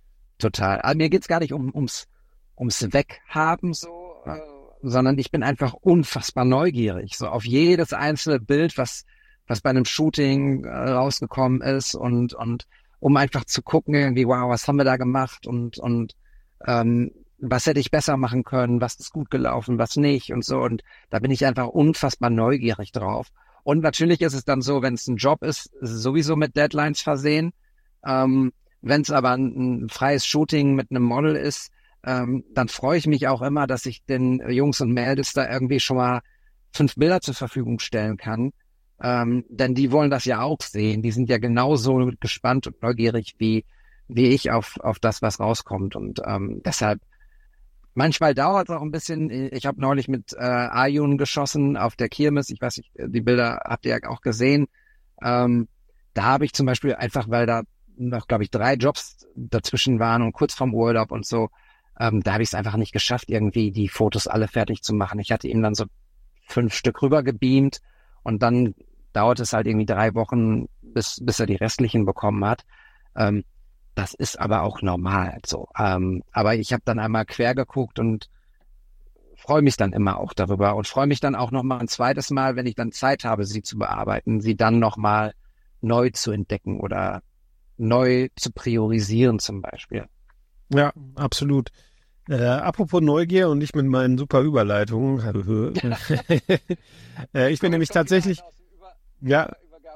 A: Total. Aber mir geht's gar nicht um, ums, ums Weghaben so, äh, sondern ich bin einfach unfassbar neugierig, so auf jedes einzelne Bild, was, was bei einem Shooting äh, rausgekommen ist und, und um einfach zu gucken, irgendwie, wow, was haben wir da gemacht und, und ähm, was hätte ich besser machen können, was ist gut gelaufen, was nicht und so. Und da bin ich einfach unfassbar neugierig drauf. Und natürlich ist es dann so, wenn es ein Job ist, ist es sowieso mit Deadlines versehen. Ähm, wenn es aber ein, ein freies Shooting mit einem Model ist, ähm, dann freue ich mich auch immer, dass ich den Jungs und Mädels da irgendwie schon mal fünf Bilder zur Verfügung stellen kann. Ähm, denn die wollen das ja auch sehen. Die sind ja genauso gespannt und neugierig wie wie ich auf auf das, was rauskommt. Und ähm, deshalb, manchmal dauert es auch ein bisschen. Ich habe neulich mit äh, Ayun geschossen auf der Kirmes. Ich weiß nicht, die Bilder habt ihr ja auch gesehen. Ähm, da habe ich zum Beispiel einfach, weil da noch, glaube ich, drei Jobs dazwischen waren und kurz vorm Urlaub und so, ähm, da habe ich es einfach nicht geschafft, irgendwie die Fotos alle fertig zu machen. Ich hatte ihm dann so fünf Stück rüber gebeamt und dann dauert es halt irgendwie drei Wochen, bis bis er die restlichen bekommen hat. Ähm, das ist aber auch normal so. Ähm, aber ich habe dann einmal quer geguckt und freue mich dann immer auch darüber und freue mich dann auch noch mal ein zweites Mal, wenn ich dann Zeit habe, sie zu bearbeiten, sie dann noch mal neu zu entdecken oder neu zu priorisieren zum Beispiel.
B: Ja, absolut. Äh, apropos Neugier und ich mit meinen super Überleitungen. äh, ich bin nämlich tatsächlich... Ja,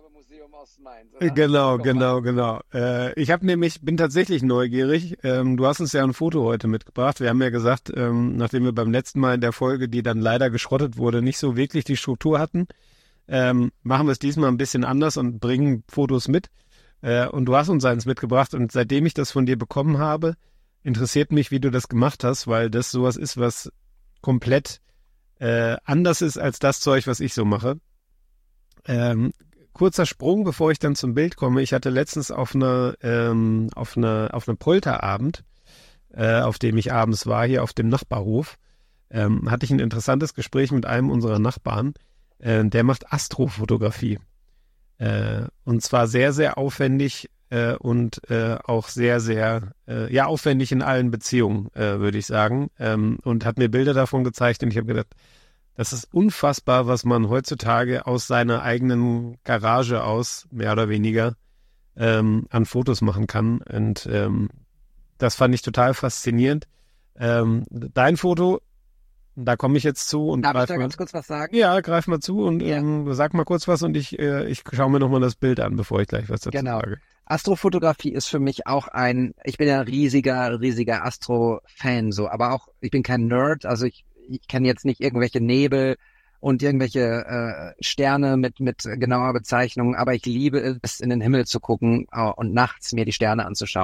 B: genau, genau, genau. Äh, ich habe nämlich, bin tatsächlich neugierig. Ähm, du hast uns ja ein Foto heute mitgebracht. Wir haben ja gesagt, ähm, nachdem wir beim letzten Mal in der Folge, die dann leider geschrottet wurde, nicht so wirklich die Struktur hatten, ähm, machen wir es diesmal ein bisschen anders und bringen Fotos mit. Äh, und du hast uns eins mitgebracht und seitdem ich das von dir bekommen habe, interessiert mich, wie du das gemacht hast, weil das sowas ist, was komplett äh, anders ist als das Zeug, was ich so mache. Ähm, kurzer Sprung, bevor ich dann zum Bild komme. Ich hatte letztens auf einer ähm, auf einer auf einem Polterabend, äh, auf dem ich abends war, hier auf dem Nachbarhof, ähm, hatte ich ein interessantes Gespräch mit einem unserer Nachbarn. Äh, der macht Astrofotografie. Äh, und zwar sehr, sehr aufwendig äh, und äh, auch sehr, sehr äh, ja aufwendig in allen Beziehungen, äh, würde ich sagen. Ähm, und hat mir Bilder davon gezeigt und ich habe gedacht, das ist unfassbar, was man heutzutage aus seiner eigenen Garage aus, mehr oder weniger, ähm, an Fotos machen kann. Und ähm, das fand ich total faszinierend. Ähm, dein Foto, da komme ich jetzt zu. Und
A: Darf ich da
B: mal,
A: ganz kurz was sagen?
B: Ja, greif mal zu und
A: Ja.
B: ähm, sag mal kurz was und ich, äh, ich schaue mir nochmal das Bild an, bevor ich gleich was dazu
A: Genau.
B: sage.
A: Astrofotografie ist für mich auch ein, ich bin ja ein riesiger, riesiger Astro-Fan, so, aber auch, ich bin kein Nerd, also ich, ich kenne jetzt nicht irgendwelche Nebel und irgendwelche äh, Sterne mit, mit genauer Bezeichnung, aber ich liebe es, in den Himmel zu gucken äh, und nachts mir die Sterne anzuschauen.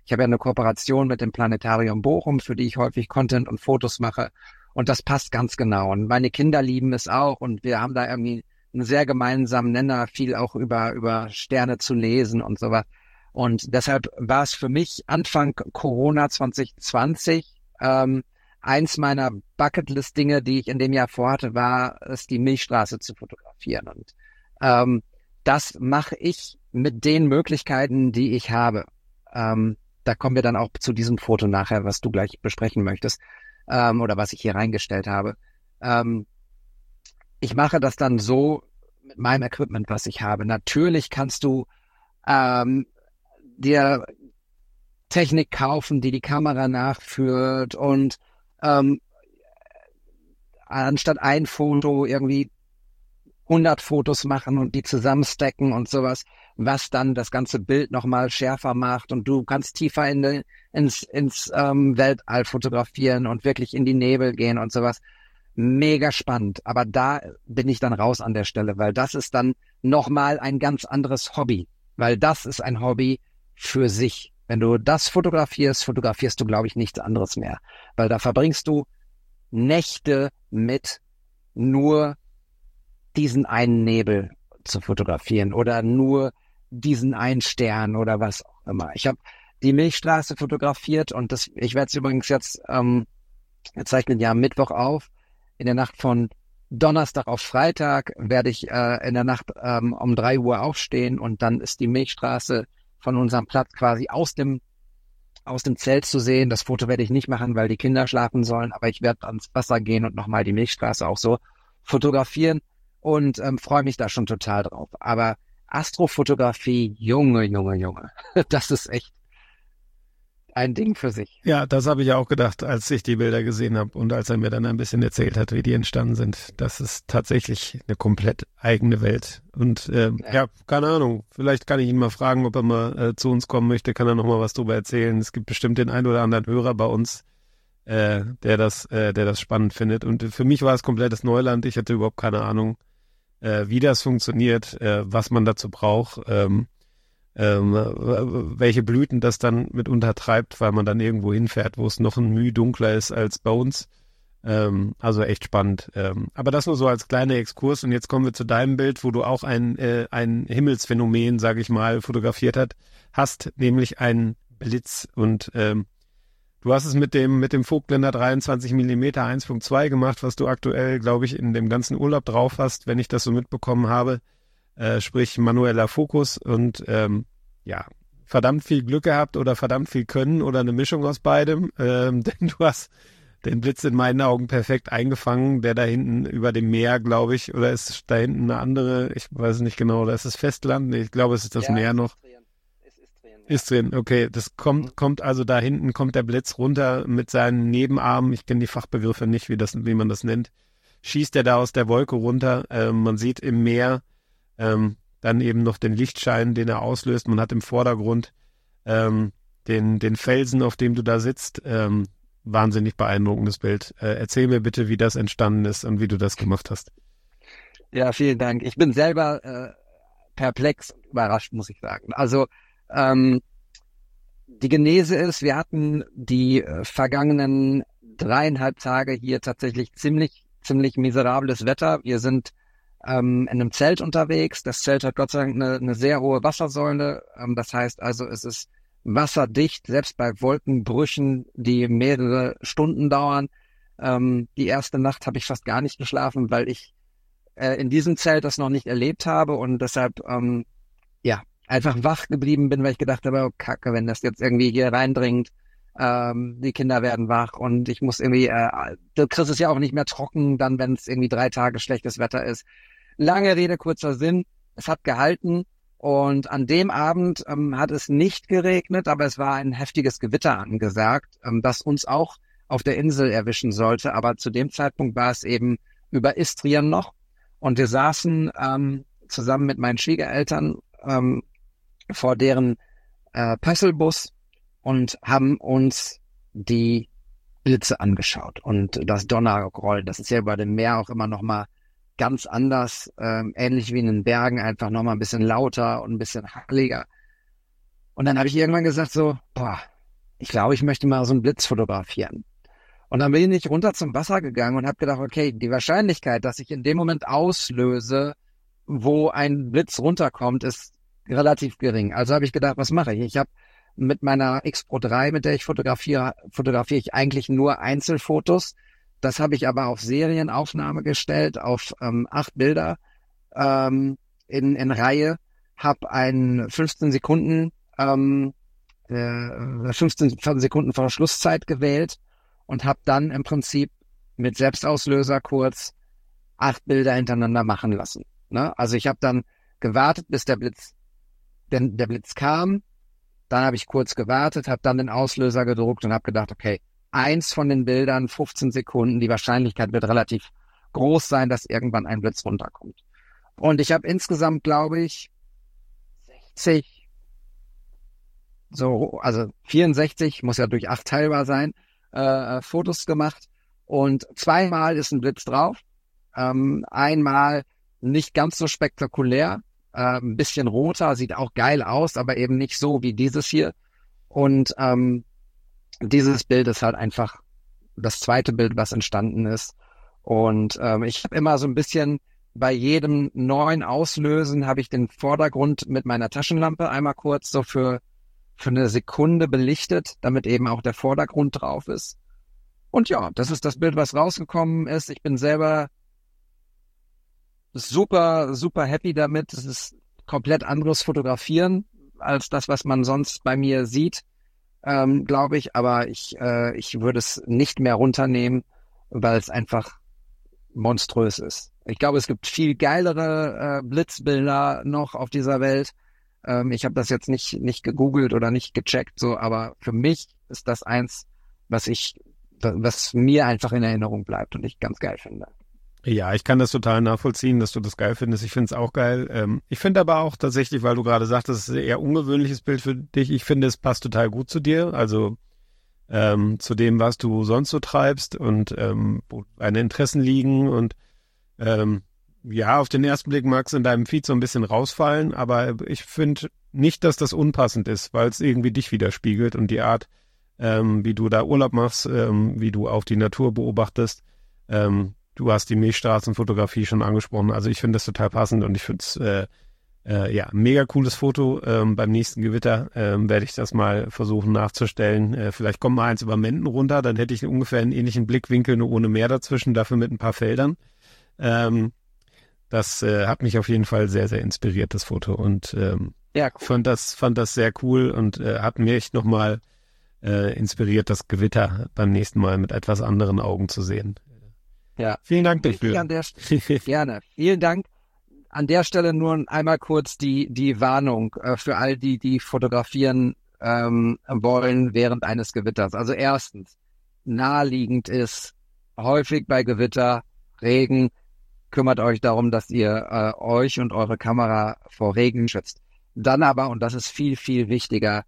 A: Ich habe ja eine Kooperation mit dem Planetarium Bochum, für die ich häufig Content und Fotos mache. Und das passt ganz genau. Und meine Kinder lieben es auch. Und wir haben da irgendwie einen sehr gemeinsamen Nenner, viel auch über, über Sterne zu lesen und sowas. Und deshalb war es für mich Anfang Corona zwanzig zwanzig, ähm, eins meiner Bucketlist-Dinge, die ich in dem Jahr vorhatte, war es, die Milchstraße zu fotografieren. Und ähm, das mache ich mit den Möglichkeiten, die ich habe. Ähm, da kommen wir dann auch zu diesem Foto nachher, was du gleich besprechen möchtest, ähm, oder was ich hier reingestellt habe. Ähm, ich mache das dann so mit meinem Equipment, was ich habe. Natürlich kannst du ähm, dir Technik kaufen, die die Kamera nachführt und ähm, anstatt ein Foto irgendwie hundert Fotos machen und die zusammenstacken und sowas, was dann das ganze Bild nochmal schärfer macht und du kannst tiefer in de, ins, ins ähm, Weltall fotografieren und wirklich in die Nebel gehen und sowas. Mega spannend. Aber da bin ich dann raus an der Stelle, weil das ist dann nochmal ein ganz anderes Hobby, weil das ist ein Hobby für sich. Wenn du das fotografierst, fotografierst du, glaube ich, nichts anderes mehr, weil da verbringst du Nächte mit nur diesen einen Nebel zu fotografieren oder nur diesen einen Stern oder was auch immer. Ich habe die Milchstraße fotografiert und das, ich werde es übrigens jetzt, ähm, wir zeichnen ja am Mittwoch auf, in der Nacht von Donnerstag auf Freitag werde ich äh, in der Nacht ähm, um drei Uhr aufstehen und dann ist die Milchstraße von unserem Platz quasi aus dem aus dem Zelt zu sehen. Das Foto werde ich nicht machen, weil die Kinder schlafen sollen, aber ich werde ans Wasser gehen und nochmal die Milchstraße auch so fotografieren und ähm, freue mich da schon total drauf. Aber Astrofotografie, Junge, Junge, Junge, das ist echt ein Ding für sich.
B: Ja, das habe ich ja auch gedacht, als ich die Bilder gesehen habe und als er mir dann ein bisschen erzählt hat, wie die entstanden sind. Das ist tatsächlich eine komplett eigene Welt. Und äh, ja. ja, keine Ahnung, vielleicht kann ich ihn mal fragen, ob er mal äh, zu uns kommen möchte, kann er noch mal was drüber erzählen. Es gibt bestimmt den einen oder anderen Hörer bei uns, äh, der das, äh, der das spannend findet. Und für mich war es komplettes Neuland. Ich hatte überhaupt keine Ahnung, äh, wie das funktioniert, äh, was man dazu braucht. Ähm, Ähm, welche Blüten das dann mitunter treibt, weil man dann irgendwo hinfährt, wo es noch ein Mühe dunkler ist als bei uns. Ähm, also echt spannend. Ähm, aber das nur so als kleiner Exkurs. Und jetzt kommen wir zu deinem Bild, wo du auch ein, äh, ein Himmelsphänomen, sage ich mal, fotografiert hat, hast, nämlich einen Blitz. Und ähm, du hast es mit dem mit dem Vogtländer dreiundzwanzig Millimeter eins Punkt zwei gemacht, was du aktuell, glaube ich, in dem ganzen Urlaub drauf hast, wenn ich das so mitbekommen habe. Äh, sprich manueller Fokus und ähm, ja, verdammt viel Glück gehabt oder verdammt viel Können oder eine Mischung aus beidem, ähm, denn du hast den Blitz in meinen Augen perfekt eingefangen, der da hinten über dem Meer, glaube ich, oder ist da hinten eine andere, ich weiß nicht genau, oder ist es Festland? Ich glaube, es ist das ja, Meer noch. Ist Istrien. Ja. Istrien, okay, das kommt, mhm. kommt also da hinten, kommt der Blitz runter mit seinen Nebenarmen, ich kenne die Fachbegriffe nicht, wie das, wie man das nennt, schießt er da aus der Wolke runter, äh, man sieht im Meer Ähm, dann eben noch den Lichtschein, den er auslöst. Man hat im Vordergrund ähm, den, den Felsen, auf dem du da sitzt. Ähm, wahnsinnig beeindruckendes Bild. Äh, erzähl mir bitte, wie das entstanden ist und wie du das gemacht hast.
A: Ja, vielen Dank. Ich bin selber äh, perplex und überrascht, muss ich sagen. Also ähm, die Genese ist, wir hatten die äh, vergangenen dreieinhalb Tage hier tatsächlich ziemlich, ziemlich miserables Wetter. Wir sind Ähm, in einem Zelt unterwegs. Das Zelt hat Gott sei Dank eine, eine sehr hohe Wassersäule. Ähm, das heißt also, es ist wasserdicht, selbst bei Wolkenbrüchen, die mehrere Stunden dauern. Ähm, die erste Nacht habe ich fast gar nicht geschlafen, weil ich äh, in diesem Zelt das noch nicht erlebt habe und deshalb ähm, ja einfach wach geblieben bin, weil ich gedacht habe, oh Kacke, wenn das jetzt irgendwie hier reindringt, ähm, die Kinder werden wach und ich muss irgendwie, äh, du kriegst es ja auch nicht mehr trocken, dann wenn es irgendwie drei Tage schlechtes Wetter ist. Lange Rede, kurzer Sinn. Es hat gehalten und an dem Abend ähm, hat es nicht geregnet, aber es war ein heftiges Gewitter angesagt, ähm, das uns auch auf der Insel erwischen sollte. Aber zu dem Zeitpunkt war es eben über Istrien noch und wir saßen ähm, zusammen mit meinen Schwiegereltern ähm, vor deren äh, Pösselbus und haben uns die Blitze angeschaut und das Donnergrollen. Das ist ja über dem Meer auch immer noch mal ganz anders, ähm, ähnlich wie in den Bergen, einfach nochmal ein bisschen lauter und ein bisschen hackeliger. Und dann habe ich irgendwann gesagt so, boah, ich glaube, ich möchte mal so einen Blitz fotografieren. Und dann bin ich runter zum Wasser gegangen und habe gedacht, okay, die Wahrscheinlichkeit, dass ich in dem Moment auslöse, wo ein Blitz runterkommt, ist relativ gering. Also habe ich gedacht, was mache ich? Ich habe mit meiner X Pro drei, mit der ich fotografiere, fotografiere ich eigentlich nur Einzelfotos. Das habe ich aber auf Serienaufnahme gestellt, auf ähm, acht Bilder ähm, in, in Reihe, habe einen fünfzehn Sekunden ähm, äh, fünfzehn Sekunden Verschlusszeit gewählt und habe dann im Prinzip mit Selbstauslöser kurz acht Bilder hintereinander machen lassen. Ne? Also ich habe dann gewartet, bis der Blitz, denn der Blitz kam. Dann habe ich kurz gewartet, habe dann den Auslöser gedruckt und habe gedacht, okay, eins von den Bildern, fünfzehn Sekunden, die Wahrscheinlichkeit wird relativ groß sein, dass irgendwann ein Blitz runterkommt. Und ich habe insgesamt, glaube ich, sechzig, so, also vierundsechzig, muss ja durch acht teilbar sein, äh, Fotos gemacht. Und zweimal ist ein Blitz drauf. Ähm, einmal nicht ganz so spektakulär, äh, ein bisschen roter, sieht auch geil aus, aber eben nicht so wie dieses hier. Und ähm, dieses Bild ist halt einfach das zweite Bild, was entstanden ist. Und ähm, ich habe immer so ein bisschen bei jedem neuen Auslösen habe ich den Vordergrund mit meiner Taschenlampe einmal kurz so für für eine Sekunde belichtet, damit eben auch der Vordergrund drauf ist. Und ja, das ist das Bild, was rausgekommen ist. Ich bin selber super, super happy damit. Es ist komplett anderes Fotografieren als das, was man sonst bei mir sieht, ähm, glaube ich. Aber ich, äh, ich würde es nicht mehr runternehmen, weil es einfach monströs ist. Ich glaube, es gibt viel geilere äh, Blitzbilder noch auf dieser Welt. Ähm, ich habe das jetzt nicht nicht gegoogelt oder nicht gecheckt, so, aber für mich ist das eins, was ich, was mir einfach in Erinnerung bleibt und ich ganz geil finde.
B: Ja, ich kann das total nachvollziehen, dass du das geil findest. Ich finde es auch geil. Ähm, ich finde aber auch tatsächlich, weil du gerade sagtest, es ist ein eher ungewöhnliches Bild für dich. Ich finde, es passt total gut zu dir. Also ähm, zu dem, was du sonst so treibst und ähm, wo deine Interessen liegen. Und ähm, ja, auf den ersten Blick mag es in deinem Feed so ein bisschen rausfallen, aber ich finde nicht, dass das unpassend ist, weil es irgendwie dich widerspiegelt und die Art, ähm, wie du da Urlaub machst, ähm, wie du auch die Natur beobachtest. Ähm, Du hast die Milchstraßenfotografie schon angesprochen. Also ich finde das total passend und ich finde es äh, äh, ja mega cooles Foto. Ähm, beim nächsten Gewitter ähm, werde ich das mal versuchen nachzustellen. Äh, vielleicht kommt mal eins über Menden runter, dann hätte ich ungefähr einen ähnlichen Blickwinkel, nur ohne Meer dazwischen, dafür mit ein paar Feldern. Ähm, das äh, hat mich auf jeden Fall sehr, sehr inspiriert, das Foto. Und ähm,
A: ja, cool.
B: fand das fand das sehr cool und äh, hat mir echt nochmal äh, inspiriert, das Gewitter beim nächsten Mal mit etwas anderen Augen zu sehen.
A: Ja,
B: vielen Dank dafür.
A: An der St- gerne. Vielen Dank. An der Stelle nur einmal kurz die die Warnung äh, für all die, die fotografieren ähm, wollen während eines Gewitters. Also erstens, naheliegend ist, häufig bei Gewitter, Regen, kümmert euch darum, dass ihr äh, euch und eure Kamera vor Regen schützt. Dann aber, und das ist viel, viel wichtiger,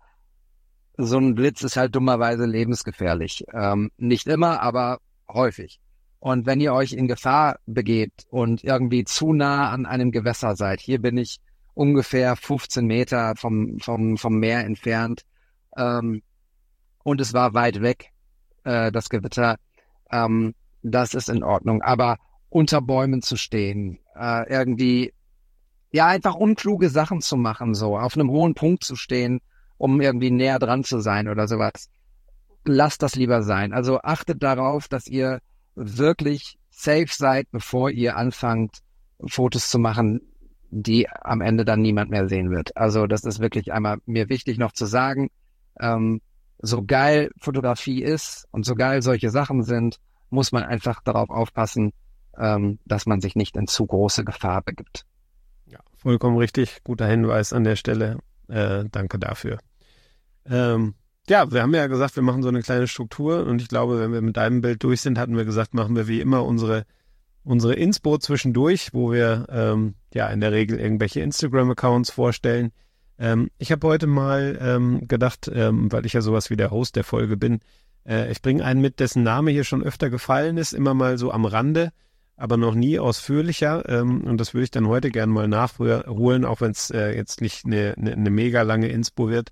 A: so ein Blitz ist halt dummerweise lebensgefährlich. Ähm, nicht immer, aber häufig. Und wenn ihr euch in Gefahr begebt und irgendwie zu nah an einem Gewässer seid, hier bin ich ungefähr fünfzehn Meter vom vom vom Meer entfernt ähm, und es war weit weg, äh, das Gewitter, ähm, das ist in Ordnung. Aber unter Bäumen zu stehen, äh, irgendwie, ja, einfach unkluge Sachen zu machen, so auf einem hohen Punkt zu stehen, um irgendwie näher dran zu sein oder sowas, lasst das lieber sein. Also achtet darauf, dass ihr wirklich safe seid, bevor ihr anfangt, Fotos zu machen, die am Ende dann niemand mehr sehen wird. Also das ist wirklich einmal mir wichtig noch zu sagen, ähm, so geil Fotografie ist und so geil solche Sachen sind, muss man einfach darauf aufpassen, ähm, dass man sich nicht in zu große Gefahr begibt.
B: Ja, vollkommen richtig. Guter Hinweis an der Stelle. Äh, danke dafür. Ähm, Ja, wir haben ja gesagt, wir machen so eine kleine Struktur und ich glaube, wenn wir mit deinem Bild durch sind, hatten wir gesagt, machen wir wie immer unsere unsere Inspo zwischendurch, wo wir ähm, ja in der Regel irgendwelche Instagram-Accounts vorstellen. Ähm, ich habe heute mal ähm, gedacht, ähm, weil ich ja sowas wie der Host der Folge bin, äh, ich bringe einen mit, dessen Name hier schon öfter gefallen ist, immer mal so am Rande, aber noch nie ausführlicher ähm, und das würde ich dann heute gerne mal nachholen, auch wenn es äh, jetzt nicht eine, eine, eine mega lange Inspo wird.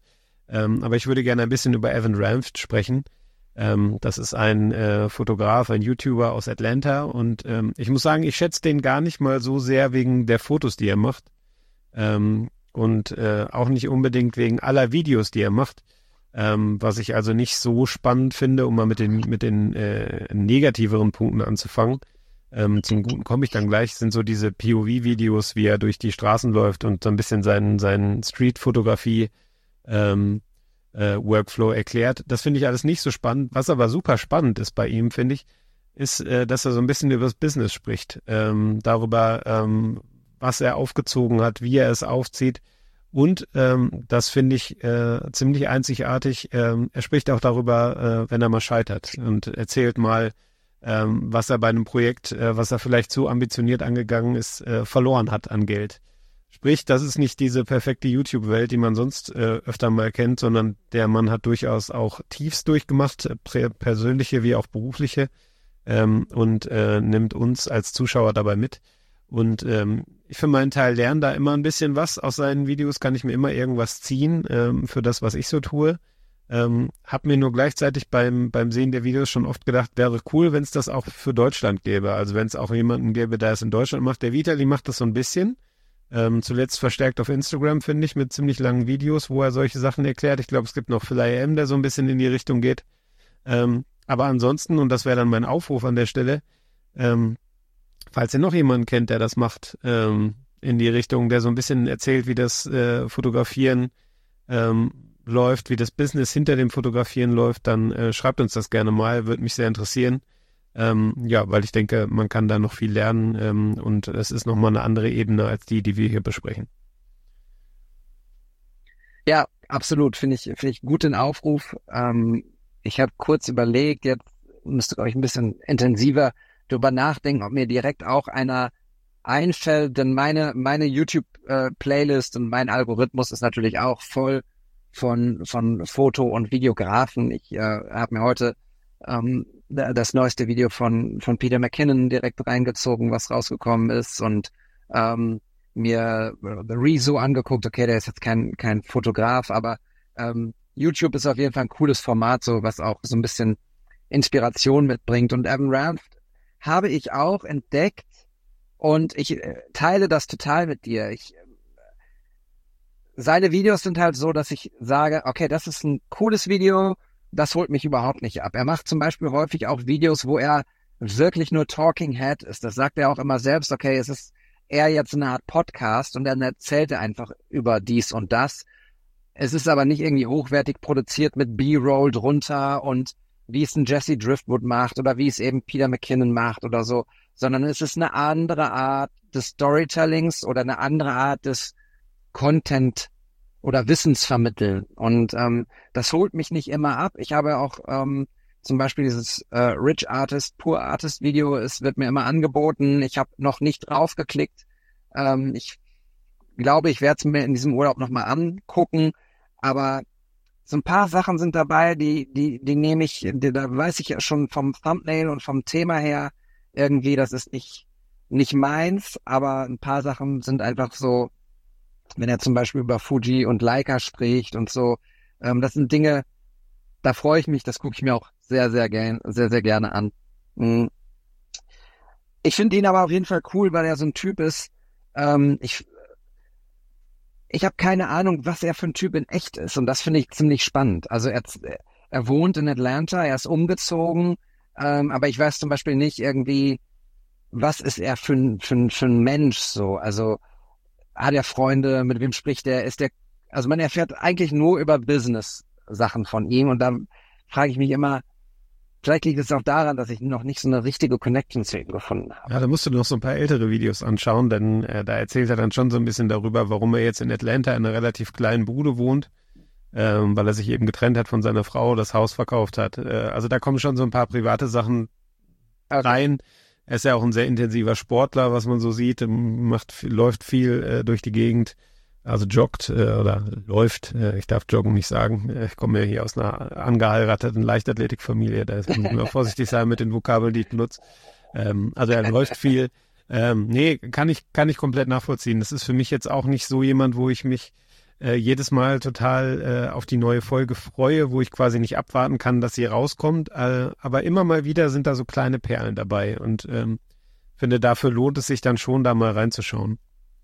B: Ähm, aber ich würde gerne ein bisschen über Evan Ranft sprechen. Ähm, das ist ein äh, Fotograf, ein YouTuber aus Atlanta und ähm, ich muss sagen, ich schätze den gar nicht mal so sehr wegen der Fotos, die er macht ähm, und äh, auch nicht unbedingt wegen aller Videos, die er macht, ähm, was ich also nicht so spannend finde, um mal mit den mit den äh, negativeren Punkten anzufangen. Ähm, zum Guten komme ich dann gleich, sind so diese P O V-Videos, wie er durch die Straßen läuft und so ein bisschen seinen, seinen Street-Fotografie ähm, Äh, Workflow erklärt. Das finde ich alles nicht so spannend. Was aber super spannend ist bei ihm, finde ich, ist, äh, dass er so ein bisschen über das Business spricht. Ähm, darüber, ähm, was er aufgezogen hat, wie er es aufzieht. Und ähm, das finde ich äh, ziemlich einzigartig. Ähm, er spricht auch darüber, äh, wenn er mal scheitert und erzählt mal, ähm, was er bei einem Projekt, äh, was er vielleicht zu ambitioniert angegangen ist, äh, verloren hat an Geld. Sprich, das ist nicht diese perfekte YouTube-Welt, die man sonst äh, öfter mal kennt, sondern der Mann hat durchaus auch Tiefs durchgemacht, äh, persönliche wie auch berufliche, ähm, und äh, nimmt uns als Zuschauer dabei mit. Und ähm, ich für meinen Teil lerne da immer ein bisschen was. Aus seinen Videos kann ich mir immer irgendwas ziehen ähm, für das, was ich so tue. Ähm, hab mir nur gleichzeitig beim beim Sehen der Videos schon oft gedacht, wäre cool, wenn es das auch für Deutschland gäbe. Also wenn es auch jemanden gäbe, der es in Deutschland macht. Der Vitali macht das so ein bisschen. Ähm, zuletzt verstärkt auf Instagram, finde ich, mit ziemlich langen Videos, wo er solche Sachen erklärt. Ich glaube, es gibt noch Phil I M, der so ein bisschen in die Richtung geht. Ähm, aber ansonsten, und das wäre dann mein Aufruf an der Stelle, ähm, falls ihr noch jemanden kennt, der das macht, ähm, in die Richtung, der so ein bisschen erzählt, wie das äh, Fotografieren ähm, läuft, wie das Business hinter dem Fotografieren läuft, dann äh, schreibt uns das gerne mal, würde mich sehr interessieren. Ähm, ja, weil ich denke, man kann da noch viel lernen ähm, und es ist nochmal eine andere Ebene als die, die wir hier besprechen.
A: Ja, absolut. Finde ich, finde ich gut den Aufruf. Ähm, ich habe kurz überlegt, jetzt müsste, glaube ich, ein bisschen intensiver drüber nachdenken, ob mir direkt auch einer einfällt, denn meine, meine YouTube-Playlist äh, und mein Algorithmus ist natürlich auch voll von, von Foto- und Videografen. Ich äh, habe mir heute ähm, das neueste Video von von Peter McKinnon direkt reingezogen, was rausgekommen ist und ähm, mir The Rezo angeguckt. Okay, der ist jetzt kein kein Fotograf, aber ähm, YouTube ist auf jeden Fall ein cooles Format, so was auch so ein bisschen Inspiration mitbringt. Und Evan Ranft habe ich auch entdeckt und ich äh, teile das total mit dir. Ich seine Videos sind halt so, dass ich sage, okay, das ist ein cooles Video. Das holt mich überhaupt nicht ab. Er macht zum Beispiel häufig auch Videos, wo er wirklich nur Talking Head ist. Das sagt er auch immer selbst. Okay, es ist eher jetzt eine Art Podcast und dann erzählt er einfach über dies und das. Es ist aber nicht irgendwie hochwertig produziert mit B-Roll drunter und wie es ein Jesse Driftwood macht oder wie es eben Peter McKinnon macht oder so, sondern es ist eine andere Art des Storytellings oder eine andere Art des Content oder Wissensvermitteln. Und ähm, das holt mich nicht immer ab. Ich habe auch ähm, zum Beispiel dieses äh, Rich Artist, Poor Artist Video, es wird mir immer angeboten. Ich habe noch nicht draufgeklickt. Ähm, ich glaube, ich werde es mir in diesem Urlaub nochmal angucken. Aber so ein paar Sachen sind dabei, die die die nehme ich, die, da weiß ich ja schon vom Thumbnail und vom Thema her irgendwie, das ist nicht nicht meins. Aber ein paar Sachen sind einfach so, wenn er zum Beispiel über Fuji und Leica spricht und so, ähm, das sind Dinge, da freue ich mich, das gucke ich mir auch sehr, sehr gern, sehr, sehr gerne an. Mhm. Ich finde ihn aber auf jeden Fall cool, weil er so ein Typ ist, ähm, ich ich habe keine Ahnung, was er für ein Typ in echt ist und das finde ich ziemlich spannend. Also er, er wohnt in Atlanta, er ist umgezogen, ähm, aber ich weiß zum Beispiel nicht irgendwie, was ist er für ein, für ein, für ein Mensch so, also hat er Freunde, mit wem spricht er, ist der, also man erfährt eigentlich nur über Business-Sachen von ihm und da frage ich mich immer, vielleicht liegt es auch daran, dass ich noch nicht so eine richtige Connection zu ihm gefunden habe.
B: Ja, da musst du noch so ein paar ältere Videos anschauen, denn äh, da erzählt er dann schon so ein bisschen darüber, warum er jetzt in Atlanta in einer relativ kleinen Bude wohnt, ähm, weil er sich eben getrennt hat von seiner Frau, das Haus verkauft hat. Äh, also da kommen schon so ein paar private Sachen okay. rein. Er ist ja auch ein sehr intensiver Sportler, was man so sieht, macht, läuft viel äh, durch die Gegend, also joggt äh, oder läuft. Äh, ich darf joggen nicht sagen. Äh, ich komme ja hier aus einer angeheirateten Leichtathletikfamilie, da muss man vorsichtig sein mit den Vokabeln, die ich benutze. Ähm, also er läuft viel. Ähm, nee, kann ich kann ich komplett nachvollziehen. Das ist für mich jetzt auch nicht so jemand, wo ich mich äh, jedes Mal total äh, auf die neue Folge freue, wo ich quasi nicht abwarten kann, dass sie rauskommt. Äh, aber immer mal wieder sind da so kleine Perlen dabei und ähm, finde, dafür lohnt es sich dann schon, da mal reinzuschauen.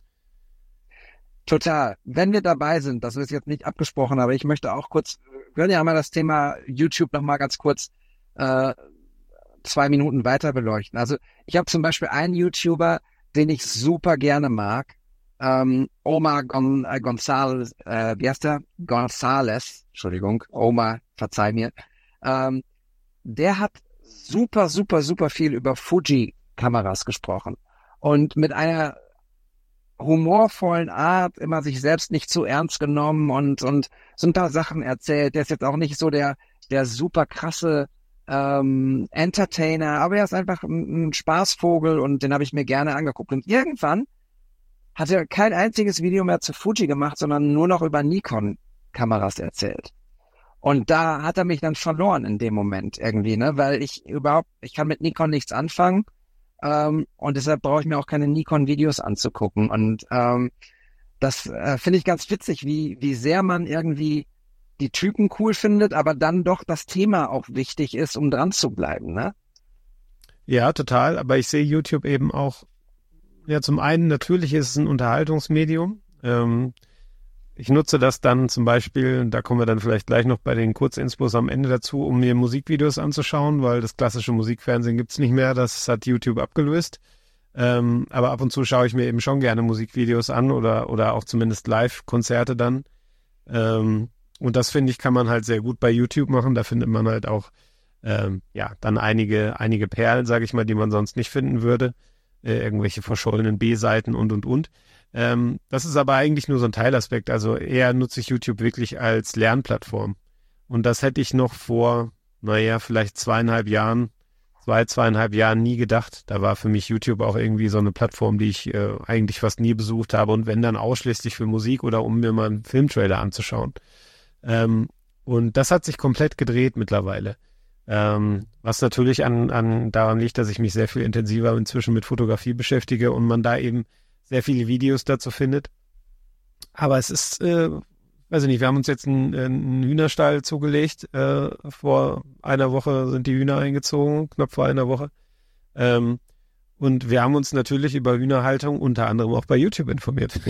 A: Total. Wenn wir dabei sind, das ist jetzt nicht abgesprochen, aber ich möchte auch kurz, wir können ja mal das Thema YouTube noch mal ganz kurz äh, zwei Minuten weiter beleuchten. Also ich habe zum Beispiel einen YouTuber, den ich super gerne mag, ähm, Omar Gon äh, Gonzalez, äh, wie heißt der? Gonzalez, Entschuldigung, Omar, verzeih mir. Ähm, der hat super, super, super viel über Fuji-Kameras gesprochen und mit einer humorvollen Art, immer sich selbst nicht zu ernst genommen und und so ein paar Sachen erzählt. Der ist jetzt auch nicht so der der super krasse ähm, Entertainer, aber er ist einfach ein, ein Spaßvogel und den habe ich mir gerne angeguckt. Und irgendwann hat er kein einziges Video mehr zu Fuji gemacht, sondern nur noch über Nikon-Kameras erzählt. Und da hat er mich dann verloren in dem Moment irgendwie, ne, weil ich überhaupt, ich kann mit Nikon nichts anfangen. Ähm, und deshalb brauche ich mir auch keine Nikon-Videos anzugucken. Und ähm, das äh, finde ich ganz witzig, wie wie sehr man irgendwie die Typen cool findet, aber dann doch das Thema auch wichtig ist, um dran zu bleiben, ne?
B: Ja, total. Aber ich sehe YouTube eben auch, ja, zum einen natürlich ist es ein Unterhaltungsmedium. Ähm, ich nutze das dann zum Beispiel, da kommen wir dann vielleicht gleich noch bei den Kurzinspos am Ende dazu, um mir Musikvideos anzuschauen, weil das klassische Musikfernsehen gibt's nicht mehr, das hat YouTube abgelöst. Ähm, aber ab und zu schaue ich mir eben schon gerne Musikvideos an oder oder auch zumindest Live-Konzerte dann. Ähm, und das, finde ich, kann man halt sehr gut bei YouTube machen. Da findet man halt auch ähm, ja dann einige einige Perlen, sage ich mal, die man sonst nicht finden würde. Äh, irgendwelche verschollenen B-Seiten und und und. Ähm, das ist aber eigentlich nur so ein Teilaspekt. Also eher nutze ich YouTube wirklich als Lernplattform. Und das hätte ich noch vor, naja, vielleicht zweieinhalb Jahren, zwei, zweieinhalb Jahren nie gedacht. Da war für mich YouTube auch irgendwie so eine Plattform, die ich äh, eigentlich fast nie besucht habe und wenn dann ausschließlich für Musik oder um mir mal einen Filmtrailer anzuschauen. Ähm, und das hat sich komplett gedreht mittlerweile. Ähm, was natürlich an, an daran liegt, dass ich mich sehr viel intensiver inzwischen mit Fotografie beschäftige und man da eben sehr viele Videos dazu findet. Aber es ist, äh, weiß ich nicht, wir haben uns jetzt einen, einen Hühnerstall zugelegt. Äh, vor einer Woche sind die Hühner eingezogen, knapp vor einer Woche. Ähm, und wir haben uns natürlich über Hühnerhaltung unter anderem auch bei YouTube informiert.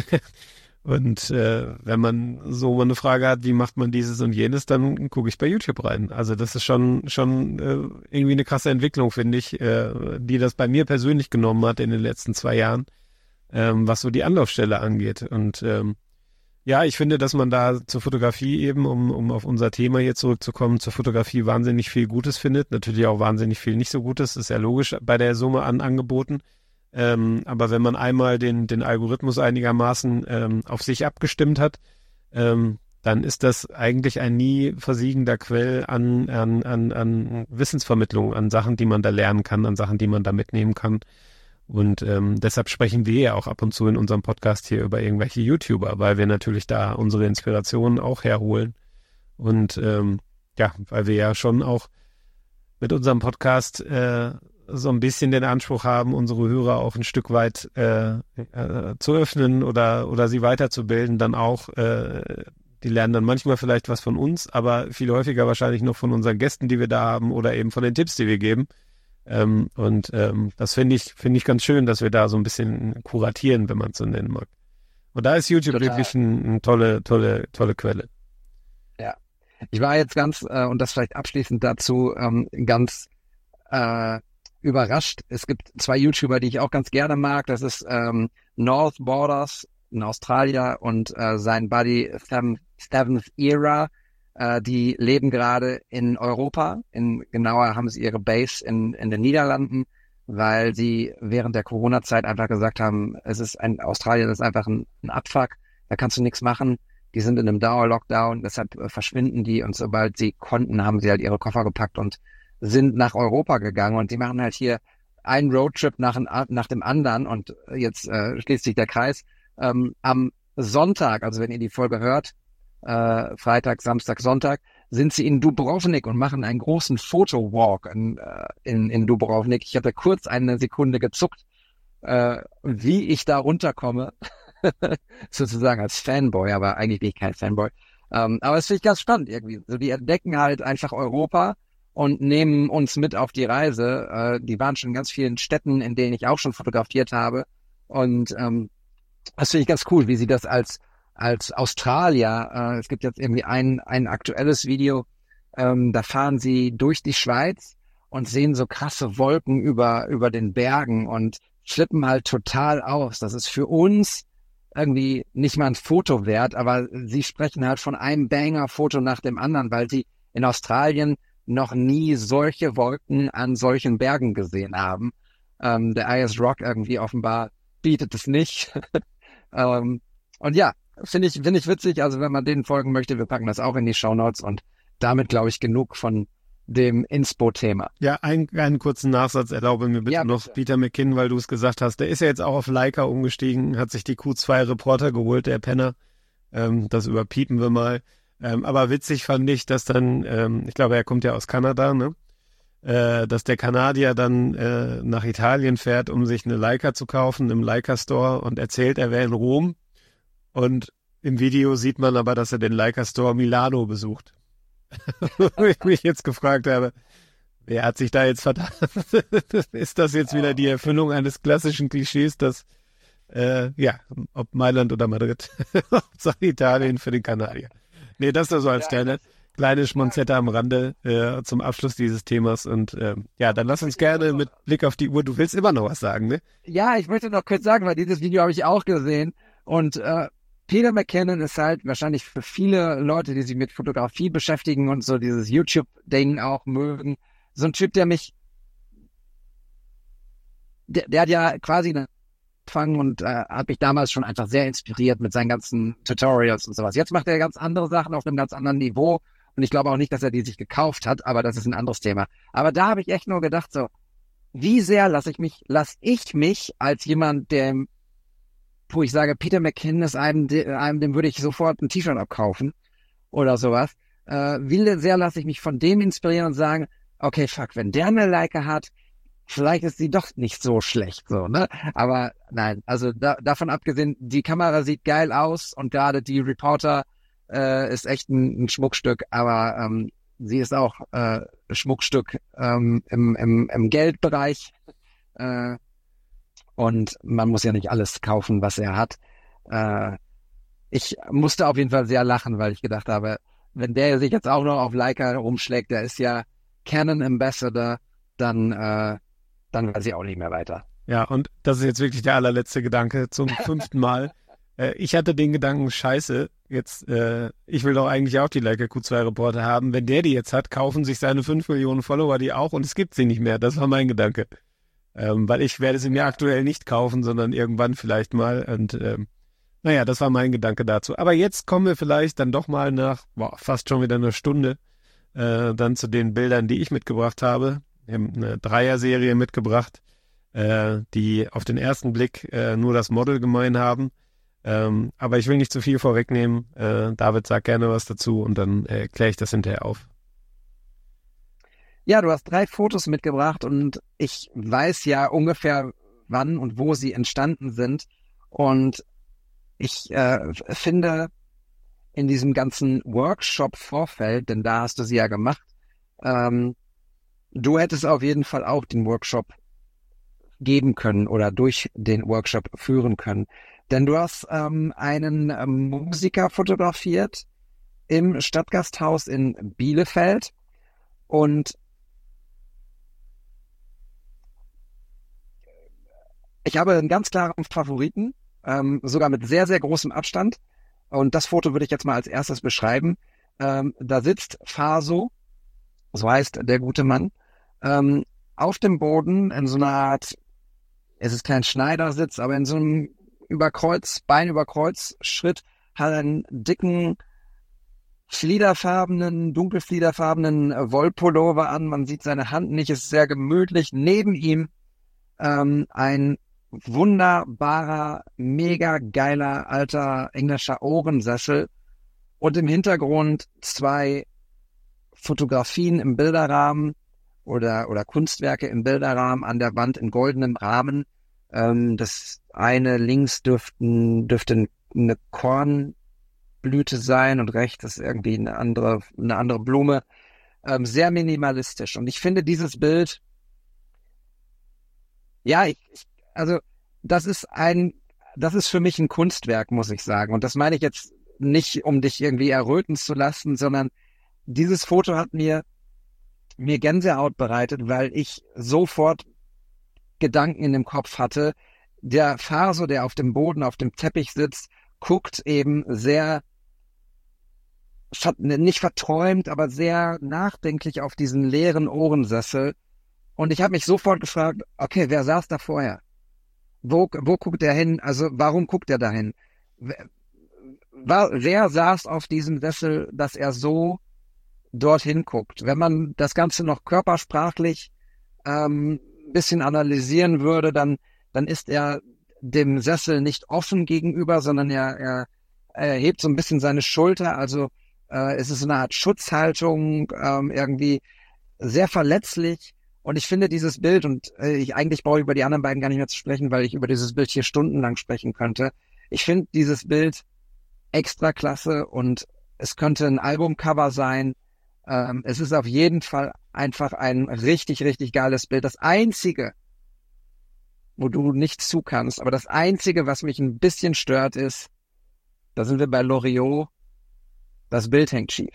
B: Und äh, wenn man so mal eine Frage hat, wie macht man dieses und jenes, dann gucke ich bei YouTube rein. Also das ist schon schon äh, irgendwie eine krasse Entwicklung, finde ich, äh, die das bei mir persönlich genommen hat in den letzten zwei Jahren. Ähm, was so die Anlaufstelle angeht. Und ähm, ja, ich finde, dass man da zur Fotografie eben, um, um auf unser Thema hier zurückzukommen, zur Fotografie wahnsinnig viel Gutes findet. Natürlich auch wahnsinnig viel nicht so Gutes, ist ja logisch bei der Summe an Angeboten. Ähm, aber wenn man einmal den, den Algorithmus einigermaßen ähm, auf sich abgestimmt hat, ähm, dann ist das eigentlich ein nie versiegender Quell an, an, an, an Wissensvermittlung, an Sachen, die man da lernen kann, an Sachen, die man da mitnehmen kann. Und ähm, deshalb sprechen wir ja auch ab und zu in unserem Podcast hier über irgendwelche YouTuber, weil wir natürlich da unsere Inspirationen auch herholen. Und ähm, ja, weil wir ja schon auch mit unserem Podcast äh, so ein bisschen den Anspruch haben, unsere Hörer auch ein Stück weit äh, äh, zu öffnen oder oder sie weiterzubilden, dann auch, äh, die lernen dann manchmal vielleicht was von uns, aber viel häufiger wahrscheinlich noch von unseren Gästen, die wir da haben oder eben von den Tipps, die wir geben. Ähm, und ähm, das finde ich finde ich ganz schön, dass wir da so ein bisschen kuratieren, wenn man es so nennen mag. Und da ist YouTube
A: Total.
B: wirklich eine ein tolle, tolle, tolle Quelle.
A: Ja. Ich war jetzt ganz, äh, und das vielleicht abschließend dazu, ähm, ganz äh, überrascht. Es gibt zwei YouTuber, die ich auch ganz gerne mag. Das ist ähm, North Borders, ein Australier, und äh, sein Buddy Seventh Era. Äh, die leben gerade in Europa. In, genauer haben sie ihre Base in, in den Niederlanden, weil sie während der Corona-Zeit einfach gesagt haben, es ist ein Australien ist einfach ein, ein Abfuck, da kannst du nichts machen. Die sind in einem Dauer-Lockdown, deshalb äh, verschwinden die, und sobald sie konnten, haben sie halt ihre Koffer gepackt und sind nach Europa gegangen, und die machen halt hier einen Roadtrip nach, nach dem anderen, und jetzt äh, schließt sich der Kreis. Ähm, am Sonntag, also wenn ihr die Folge hört, äh, Freitag, Samstag, Sonntag, sind sie in Dubrovnik und machen einen großen Fotowalk in, äh, in, in Dubrovnik. Ich hatte kurz eine Sekunde gezuckt, äh, wie ich da runterkomme. sozusagen als Fanboy, aber eigentlich bin ich kein Fanboy. Ähm, aber es finde ich ganz spannend irgendwie. So, die entdecken halt einfach Europa und nehmen uns mit auf die Reise. Äh, die waren schon in ganz vielen Städten, in denen ich auch schon fotografiert habe. Und ähm, das finde ich ganz cool, wie sie das als als Australier, äh, es gibt jetzt irgendwie ein ein aktuelles Video, ähm, da fahren sie durch die Schweiz und sehen so krasse Wolken über über den Bergen und flippen halt total aus. Das ist für uns irgendwie nicht mal ein Foto wert, aber sie sprechen halt von einem Banger-Foto nach dem anderen, weil sie in Australien noch nie solche Wolken an solchen Bergen gesehen haben. Ähm, der Ayers Rock irgendwie offenbar bietet es nicht. ähm, und ja, finde ich, finde ich witzig. Also wenn man denen folgen möchte, wir packen das auch in die Shownotes und damit, glaube ich, genug von dem Inspo-Thema.
B: Ja, ein, einen kurzen Nachsatz erlaube mir bitte
A: Ja,
B: noch,
A: bitte.
B: Peter McKinnon, weil du es gesagt hast. Der ist ja jetzt auch auf Leica umgestiegen, hat sich die Q zwei Reporter geholt, der Penner. Ähm, das überpiepen wir mal. Ähm, aber witzig fand ich, dass dann, ähm, ich glaube, er kommt ja aus Kanada, ne? Äh, dass der Kanadier dann äh, nach Italien fährt, um sich eine Leica zu kaufen im Leica Store und erzählt, er wäre in Rom. Und im Video sieht man aber, dass er den Leica Store Milano besucht. Wo ich mich jetzt gefragt habe, wer hat sich da jetzt vertan? Ist das jetzt wieder die Erfüllung eines klassischen Klischees, dass, äh, ja, ob Mailand oder Madrid, Hauptsache Italien für den Kanadier. Nee, das nur so als kleine, kleine Schmonzette am Rande äh, zum Abschluss dieses Themas. Und ähm, ja, dann lass uns gerne mit Blick auf die Uhr, du willst immer noch was sagen, ne?
A: Ja, ich möchte noch kurz sagen, weil dieses Video habe ich auch gesehen und äh, Peter McKinnon ist halt wahrscheinlich für viele Leute, die sich mit Fotografie beschäftigen und so dieses YouTube-Ding auch mögen, so ein Typ, der mich, der, der hat ja quasi angefangen und äh, hat mich damals schon einfach sehr inspiriert mit seinen ganzen Tutorials und sowas. Jetzt macht er ganz andere Sachen auf einem ganz anderen Niveau und ich glaube auch nicht, dass er die sich gekauft hat, aber das ist ein anderes Thema. Aber da habe ich echt nur gedacht so, wie sehr lasse ich mich, lasse ich mich als jemand, der wo ich sage, Peter McKinnon ist einem, einem dem würde ich sofort ein T-Shirt abkaufen oder sowas. Äh, wie sehr lasse ich mich von dem inspirieren und sagen, okay, fuck, wenn der eine Leica hat, vielleicht ist sie doch nicht so schlecht, so, ne? Aber nein, also da, davon abgesehen, die Kamera sieht geil aus und gerade die Reporter äh, ist echt ein, ein Schmuckstück, aber ähm, sie ist auch äh, Schmuckstück ähm, im, im, im Geldbereich. Äh, Und man muss ja nicht alles kaufen, was er hat. Äh, ich musste auf jeden Fall sehr lachen, weil ich gedacht habe, wenn der sich jetzt auch noch auf Leica rumschlägt, der ist ja Canon Ambassador, dann, äh, dann weiß ich auch nicht mehr weiter.
B: Ja, und das ist jetzt wirklich der allerletzte Gedanke zum fünften Mal. äh, ich hatte den Gedanken, scheiße, jetzt, äh, ich will doch eigentlich auch die Leica Q zwei Reporter haben. Wenn der die jetzt hat, kaufen sich seine fünf Millionen Follower die auch und es gibt sie nicht mehr. Das war mein Gedanke. Ähm, weil ich werde sie mir aktuell nicht kaufen, sondern irgendwann vielleicht mal. Und ähm, naja, das war mein Gedanke dazu. Aber jetzt kommen wir vielleicht dann doch mal nach boah, fast schon wieder einer Stunde äh, dann zu den Bildern, die ich mitgebracht habe. Wir haben eine Dreier-Serie mitgebracht, äh, die auf den ersten Blick äh, nur das Model gemein haben. Ähm, aber ich will nicht zu viel vorwegnehmen. Äh, David, sag gerne was dazu und dann äh, kläre ich das hinterher auf.
A: Ja, du hast drei Fotos mitgebracht und ich weiß ja ungefähr, wann und wo sie entstanden sind. Und ich äh, finde in diesem ganzen Workshop-Vorfeld, denn da hast du sie ja gemacht, ähm, du hättest auf jeden Fall auch den Workshop geben können oder durch den Workshop führen können. Denn du hast ähm, einen ähm, Musiker fotografiert im Stadtgasthaus in Bielefeld und ich habe einen ganz klaren Favoriten, ähm, sogar mit sehr, sehr großem Abstand. Und das Foto würde ich jetzt mal als erstes beschreiben. Ähm, da sitzt Faso, so heißt der gute Mann, ähm, auf dem Boden in so einer Art, es ist kein Schneidersitz, aber in so einem Überkreuz, Beinüberkreuz-Schritt, hat einen dicken, fliederfarbenen, dunkelfliederfarbenen äh, Wollpullover an. Man sieht seine Hand nicht, es ist sehr gemütlich. Neben ihm ähm, ein wunderbarer, mega geiler, alter englischer Ohrensessel und im Hintergrund zwei Fotografien im Bilderrahmen oder, oder Kunstwerke im Bilderrahmen an der Wand in goldenem Rahmen Ähm, das eine links dürften, dürfte eine Kornblüte sein und rechts ist irgendwie eine andere, eine andere Blume. Ähm, sehr minimalistisch. Und ich finde dieses Bild, ja, ich, ich, also das ist ein, das ist für mich ein Kunstwerk, muss ich sagen. Und das meine ich jetzt nicht, um dich irgendwie erröten zu lassen, sondern dieses Foto hat mir mir Gänsehaut bereitet, weil ich sofort Gedanken in dem Kopf hatte. Der Faso, der auf dem Boden, auf dem Teppich sitzt, guckt eben sehr, nicht verträumt, aber sehr nachdenklich auf diesen leeren Ohrensessel. Und ich habe mich sofort gefragt, okay, wer saß da vorher? Wo, wo guckt er hin? Also warum guckt er da hin? Wer, wer saß auf diesem Sessel, dass er so dorthin guckt? Wenn man das Ganze noch körpersprachlich ähm, ein bisschen analysieren würde, dann, dann ist er dem Sessel nicht offen gegenüber, sondern er, er, er hebt so ein bisschen seine Schulter. Also äh, es ist eine Art Schutzhaltung, ähm, irgendwie sehr verletzlich. Und ich finde dieses Bild, und äh, ich eigentlich brauche ich über die anderen beiden gar nicht mehr zu sprechen, weil ich über dieses Bild hier stundenlang sprechen könnte. Ich finde dieses Bild extra klasse und es könnte ein Albumcover sein. Ähm, es ist auf jeden Fall einfach ein richtig, richtig geiles Bild. Das Einzige, wo du nichts zu kannst, aber das Einzige, was mich ein bisschen stört, ist, da sind wir bei Loriot, das Bild hängt schief.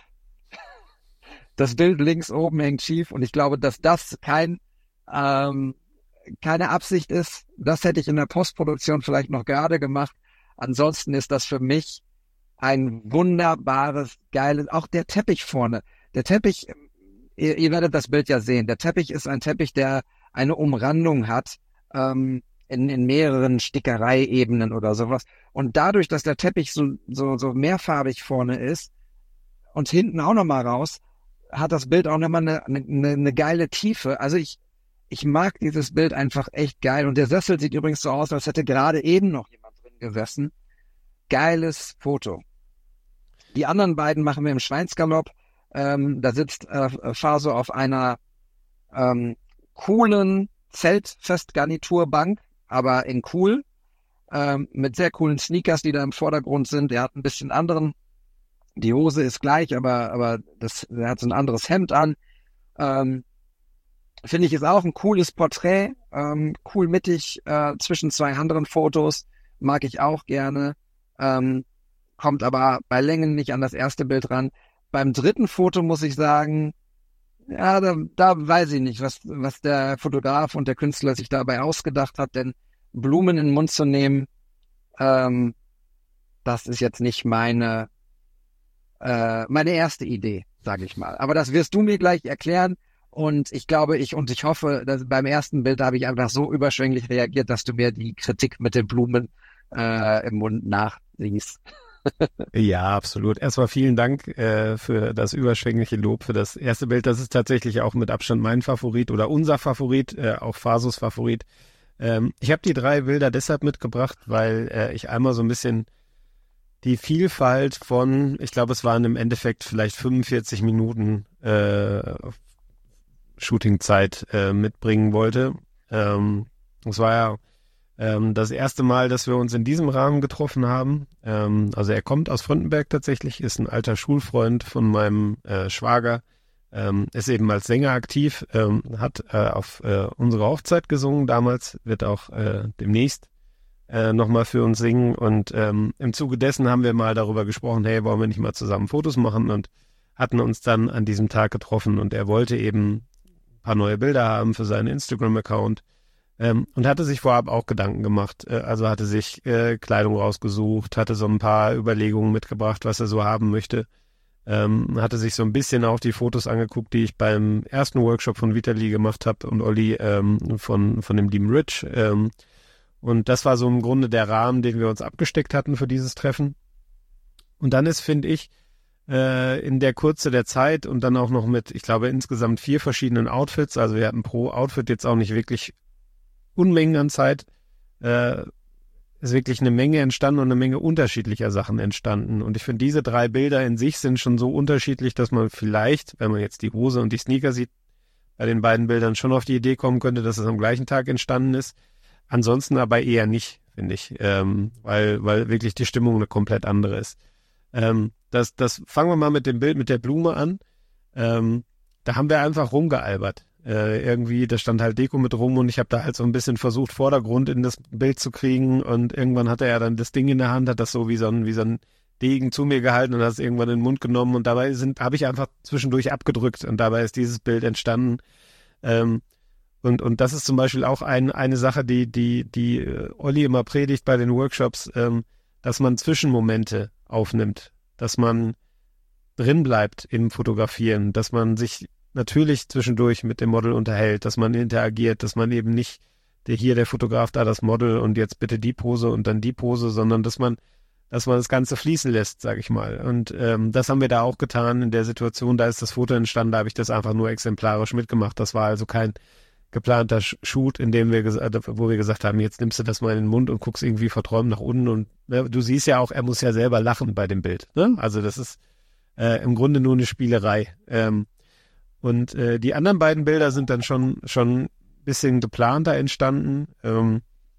A: Das Bild links oben hängt schief und ich glaube, dass das kein ähm, keine Absicht ist. Das hätte ich in der Postproduktion vielleicht noch gerade gemacht. Ansonsten ist das für mich ein wunderbares, geiles, auch der Teppich vorne. Der Teppich, ihr, ihr werdet das Bild ja sehen, der Teppich ist ein Teppich, der eine Umrandung hat ähm, in, in mehreren Stickereiebenen oder sowas. Und dadurch, dass der Teppich so, so, so mehrfarbig vorne ist und hinten auch nochmal raus, hat das Bild auch nochmal eine, eine, eine geile Tiefe. Also ich, ich mag dieses Bild einfach echt geil. Und der Sessel sieht übrigens so aus, als hätte gerade eben noch jemand drin gesessen. Geiles Foto. Die anderen beiden machen wir im Schweinsgalopp. Ähm, da sitzt äh, Faso auf einer ähm, coolen Zeltfestgarniturbank, aber in cool, ähm, mit sehr coolen Sneakers, die da im Vordergrund sind. Er hat ein bisschen anderen, die Hose ist gleich, aber aber das, er hat so ein anderes Hemd an. Ähm, Finde ich, ist auch ein cooles Porträt, ähm, cool mittig äh, zwischen zwei anderen Fotos, mag ich auch gerne. Ähm, kommt aber bei Längen nicht an das erste Bild ran. Beim dritten Foto muss ich sagen, ja, da, da weiß ich nicht, was, was der Fotograf und der Künstler sich dabei ausgedacht hat, denn Blumen in den Mund zu nehmen, ähm, das ist jetzt nicht meine, äh, meine erste Idee, sage ich mal. Aber das wirst du mir gleich erklären und ich glaube, ich und ich hoffe, dass beim ersten Bild habe ich einfach so überschwänglich reagiert, dass du mir die Kritik mit den Blumen äh, im Mund nachsiehst.
B: Ja, absolut. Erstmal vielen Dank äh, für das überschwängliche Lob für das erste Bild. Das ist tatsächlich auch mit Abstand mein Favorit oder unser Favorit, äh, auch Fasos Favorit. Ähm, ich habe die drei Bilder deshalb mitgebracht, weil äh, ich einmal so ein bisschen die Vielfalt von, ich glaube, es waren im Endeffekt vielleicht fünfundvierzig Minuten äh, Shootingzeit äh, mitbringen wollte. Ähm, es war ja Ähm, das erste Mal, dass wir uns in diesem Rahmen getroffen haben. Ähm, also er kommt aus Frontenberg tatsächlich, ist ein alter Schulfreund von meinem äh, Schwager, ähm, ist eben als Sänger aktiv, ähm, hat äh, auf äh, unsere Hochzeit gesungen damals, wird auch äh, demnächst äh, nochmal für uns singen und ähm, im Zuge dessen haben wir mal darüber gesprochen, hey, wollen wir nicht mal zusammen Fotos machen und hatten uns dann an diesem Tag getroffen und er wollte eben ein paar neue Bilder haben für seinen Instagram-Account. Ähm, und hatte sich vorab auch Gedanken gemacht, äh, also hatte sich äh, Kleidung rausgesucht, hatte so ein paar Überlegungen mitgebracht, was er so haben möchte, ähm, hatte sich so ein bisschen auch die Fotos angeguckt, die ich beim ersten Workshop von Vitali gemacht habe und Olli ähm, von von dem lieben Rich ähm, und das war so im Grunde der Rahmen, den wir uns abgesteckt hatten für dieses Treffen und dann ist, finde ich, äh, in der Kürze der Zeit und dann auch noch mit, ich glaube, insgesamt vier verschiedenen Outfits, also wir hatten pro Outfit jetzt auch nicht wirklich Unmengen an Zeit, äh, ist wirklich eine Menge entstanden und eine Menge unterschiedlicher Sachen entstanden. Und ich finde, diese drei Bilder in sich sind schon so unterschiedlich, dass man vielleicht, wenn man jetzt die Hose und die Sneaker sieht, bei den beiden Bildern schon auf die Idee kommen könnte, dass es am gleichen Tag entstanden ist. Ansonsten aber eher nicht, finde ich, ähm, weil, weil wirklich die Stimmung eine komplett andere ist. Ähm, das, das fangen wir mal mit dem Bild mit der Blume an. Ähm, da haben wir einfach rumgealbert. Äh, irgendwie, da stand halt Deko mit rum und ich habe da halt so ein bisschen versucht, Vordergrund in das Bild zu kriegen und irgendwann hatte er dann das Ding in der Hand, hat das so wie so ein, wie so ein Degen zu mir gehalten und hat es irgendwann in den Mund genommen und dabei sind, habe ich einfach zwischendurch abgedrückt und dabei ist dieses Bild entstanden. Ähm, und, und das ist zum Beispiel auch ein, eine Sache, die, die, die äh, Olli immer predigt bei den Workshops, ähm, dass man Zwischenmomente aufnimmt, dass man drin bleibt im Fotografieren, dass man sich natürlich zwischendurch mit dem Model unterhält, dass man interagiert, dass man eben nicht der hier der Fotograf, da das Model und jetzt bitte die Pose und dann die Pose, sondern dass man dass man das Ganze fließen lässt, sage ich mal. Und ähm, das haben wir da auch getan in der Situation, da ist das Foto entstanden, da habe ich das einfach nur exemplarisch mitgemacht. Das war also kein geplanter Shoot, in dem wir wo wir gesagt haben, jetzt nimmst du das mal in den Mund und guckst irgendwie verträumt nach unten und ne, du siehst ja auch, er muss ja selber lachen bei dem Bild. Ne? Also das ist äh, im Grunde nur eine Spielerei. Ähm, und äh, die anderen beiden Bilder sind dann schon schon ein bisschen geplanter entstanden. Ähm,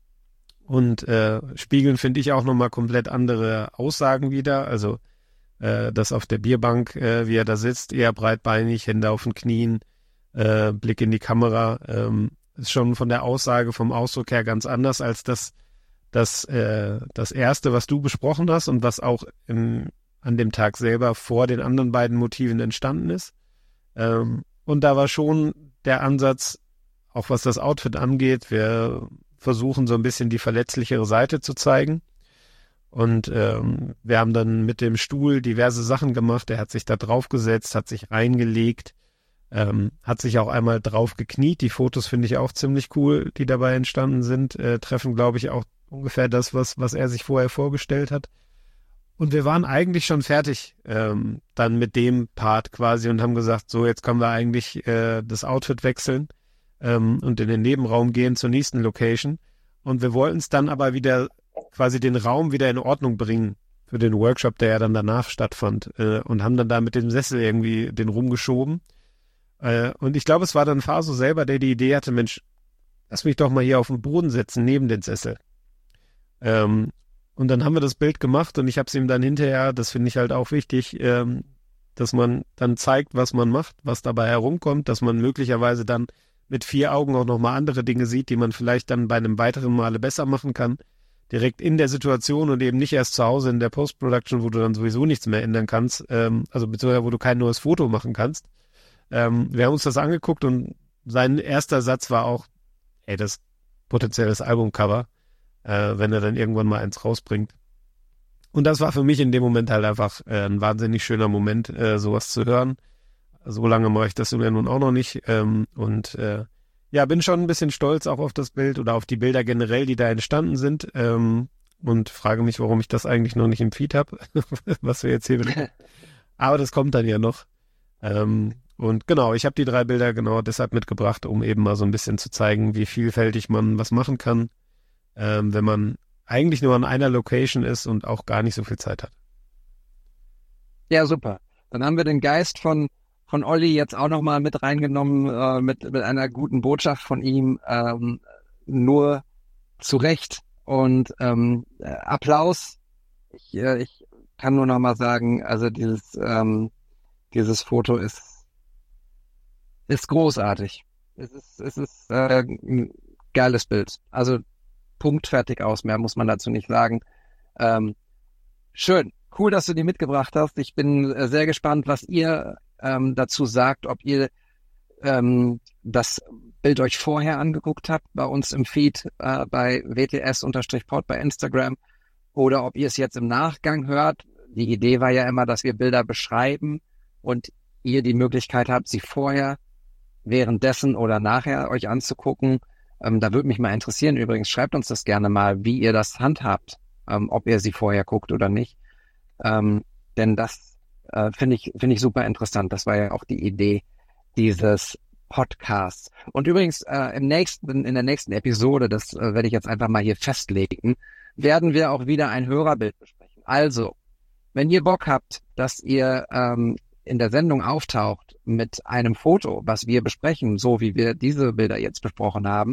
B: und äh, spiegeln, finde ich, auch nochmal komplett andere Aussagen wieder. Also äh, das auf der Bierbank, äh, wie er da sitzt, eher breitbeinig, Hände auf den Knien, äh, Blick in die Kamera, ähm, ist schon von der Aussage, vom Ausdruck her ganz anders als das, das, äh, das erste, was du besprochen hast und was auch im, an dem Tag selber vor den anderen beiden Motiven entstanden ist. Ähm, und da war schon der Ansatz, auch was das Outfit angeht, wir versuchen so ein bisschen die verletzlichere Seite zu zeigen. Und ähm, wir haben dann mit dem Stuhl diverse Sachen gemacht. Er hat sich da drauf gesetzt, hat sich reingelegt, ähm, hat sich auch einmal drauf gekniet. Die Fotos finde ich auch ziemlich cool, die dabei entstanden sind, äh, treffen, glaube ich, auch ungefähr das, was, was er sich vorher vorgestellt hat. Und wir waren eigentlich schon fertig ähm, dann mit dem Part quasi und haben gesagt, so jetzt können wir eigentlich äh, das Outfit wechseln ähm, und in den Nebenraum gehen zur nächsten Location. Und wir wollten es dann aber wieder quasi den Raum wieder in Ordnung bringen für den Workshop, der ja dann danach stattfand äh, und haben dann da mit dem Sessel irgendwie den rumgeschoben. Äh, und ich glaube, es war dann Faso selber, der die Idee hatte, Mensch, lass mich doch mal hier auf den Boden setzen, neben den Sessel. Ähm, und dann haben wir das Bild gemacht und ich habe es ihm dann hinterher, das finde ich halt auch wichtig, ähm, dass man dann zeigt, was man macht, was dabei herumkommt, dass man möglicherweise dann mit vier Augen auch nochmal andere Dinge sieht, die man vielleicht dann bei einem weiteren Male besser machen kann, direkt in der Situation und eben nicht erst zu Hause in der Post-Production, wo du dann sowieso nichts mehr ändern kannst, ähm, also beziehungsweise wo du kein neues Foto machen kannst. Ähm, wir haben uns das angeguckt und sein erster Satz war auch, ey, das potenzielles Albumcover, äh, wenn er dann irgendwann mal eins rausbringt. Und das war für mich in dem Moment halt einfach äh, ein wahnsinnig schöner Moment, äh, sowas zu hören. So lange mache ich das ja nun auch noch nicht. Ähm, und äh, ja, bin schon ein bisschen stolz auch auf das Bild oder auf die Bilder generell, die da entstanden sind. Ähm, und frage mich, warum ich das eigentlich noch nicht im Feed habe, was wir jetzt hier bringen. Aber das kommt dann ja noch. Ähm, und genau, ich habe die drei Bilder genau deshalb mitgebracht, um eben mal so ein bisschen zu zeigen, wie vielfältig man was machen kann, ähm, wenn man eigentlich nur an einer Location ist und auch gar nicht so viel Zeit hat.
A: Ja, super. Dann haben wir den Geist von von Olli jetzt auch nochmal mit reingenommen, äh, mit mit einer guten Botschaft von ihm, ähm, nur zu Recht und ähm, äh, Applaus. Ich, äh, ich kann nur nochmal sagen, also dieses ähm, dieses Foto ist ist großartig. Es ist es ist äh, ein geiles Bild. Also Punkt, fertig, aus. Mehr muss man dazu nicht sagen. Ähm, schön. Cool, dass du die mitgebracht hast. Ich bin äh, sehr gespannt, was ihr ähm, dazu sagt, ob ihr ähm, das Bild euch vorher angeguckt habt, bei uns im Feed, äh, bei W T S-Pod bei Instagram, oder ob ihr es jetzt im Nachgang hört. Die Idee war ja immer, dass wir Bilder beschreiben und ihr die Möglichkeit habt, sie vorher, währenddessen oder nachher euch anzugucken. Ähm, da würde mich mal interessieren, übrigens, schreibt uns das gerne mal, wie ihr das handhabt, ähm, ob ihr sie vorher guckt oder nicht. Ähm, denn das äh, finde ich finde ich super interessant. Das war ja auch die Idee dieses Podcasts. Und übrigens äh, im nächsten in der nächsten Episode, das äh, werde ich jetzt einfach mal hier festlegen, werden wir auch wieder ein Hörerbild besprechen. Also, wenn ihr Bock habt, dass ihr ähm, in der Sendung auftaucht mit einem Foto, was wir besprechen, so wie wir diese Bilder jetzt besprochen haben,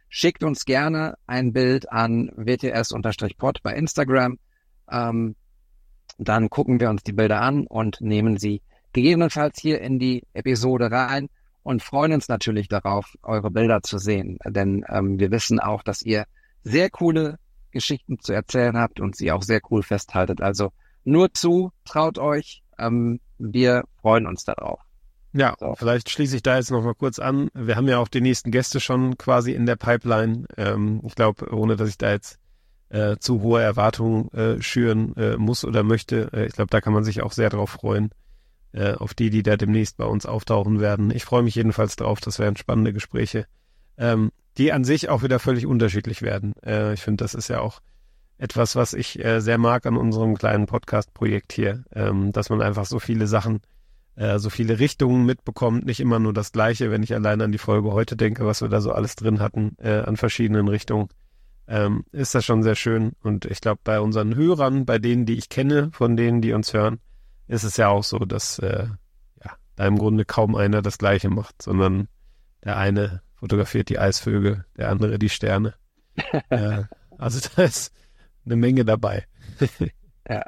A: schickt uns gerne ein Bild an w t s-pod bei Instagram. Ähm, dann gucken wir uns die Bilder an und nehmen sie gegebenenfalls hier in die Episode rein und freuen uns natürlich darauf, eure Bilder zu sehen. Denn ähm, wir wissen auch, dass ihr sehr coole Geschichten zu erzählen habt und sie auch sehr cool festhaltet. Also nur zu, traut euch, ähm, wir freuen uns darauf.
B: Ja,
A: So.
B: Vielleicht schließe ich da jetzt noch mal kurz an. Wir haben ja auch die nächsten Gäste schon quasi in der Pipeline. Ähm, ich glaube, ohne dass ich da jetzt äh, zu hohe Erwartungen äh, schüren äh, muss oder möchte, äh, ich glaube, da kann man sich auch sehr drauf freuen, äh, auf die, die da demnächst bei uns auftauchen werden. Ich freue mich jedenfalls drauf, das werden spannende Gespräche, ähm, die an sich auch wieder völlig unterschiedlich werden. Äh, ich finde, das ist ja auch etwas, was ich äh, sehr mag an unserem kleinen Podcast-Projekt hier, ähm, dass man einfach so viele Sachen, äh, so viele Richtungen mitbekommt, nicht immer nur das Gleiche, wenn ich allein an die Folge heute denke, was wir da so alles drin hatten, äh, an verschiedenen Richtungen, ähm, ist das schon sehr schön. Und ich glaube, bei unseren Hörern, bei denen, die ich kenne, von denen, die uns hören, ist es ja auch so, dass äh, ja, da im Grunde kaum einer das Gleiche macht, sondern der eine fotografiert die Eisvögel, der andere die Sterne. äh, also da ist eine Menge dabei.
A: Ja,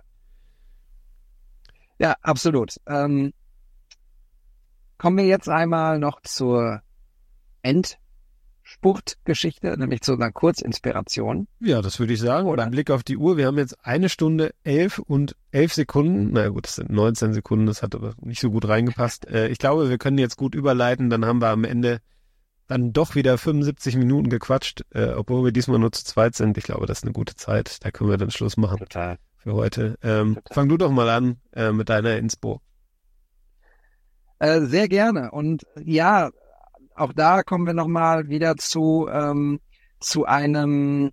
A: ja, absolut. Ähm, kommen wir jetzt einmal noch zur Endspurtgeschichte, nämlich zu einer Kurzinspiration.
B: Ja, das würde ich sagen. Oder ein Blick auf die Uhr. Wir haben jetzt eine Stunde elf und elf Sekunden. Na gut, das sind neunzehn Sekunden. Das hat aber nicht so gut reingepasst. Äh, ich glaube, wir können jetzt gut überleiten. Dann haben wir am Ende dann doch wieder fünfundsiebzig Minuten gequatscht, äh, obwohl wir diesmal nur zu zweit sind. Ich glaube, das ist eine gute Zeit. Da können wir dann Schluss machen.
A: Total.
B: Für heute. Ähm, fang du doch mal an äh, mit deiner Inspo.
A: Äh, sehr gerne. Und ja, auch da kommen wir nochmal wieder zu, ähm, zu einem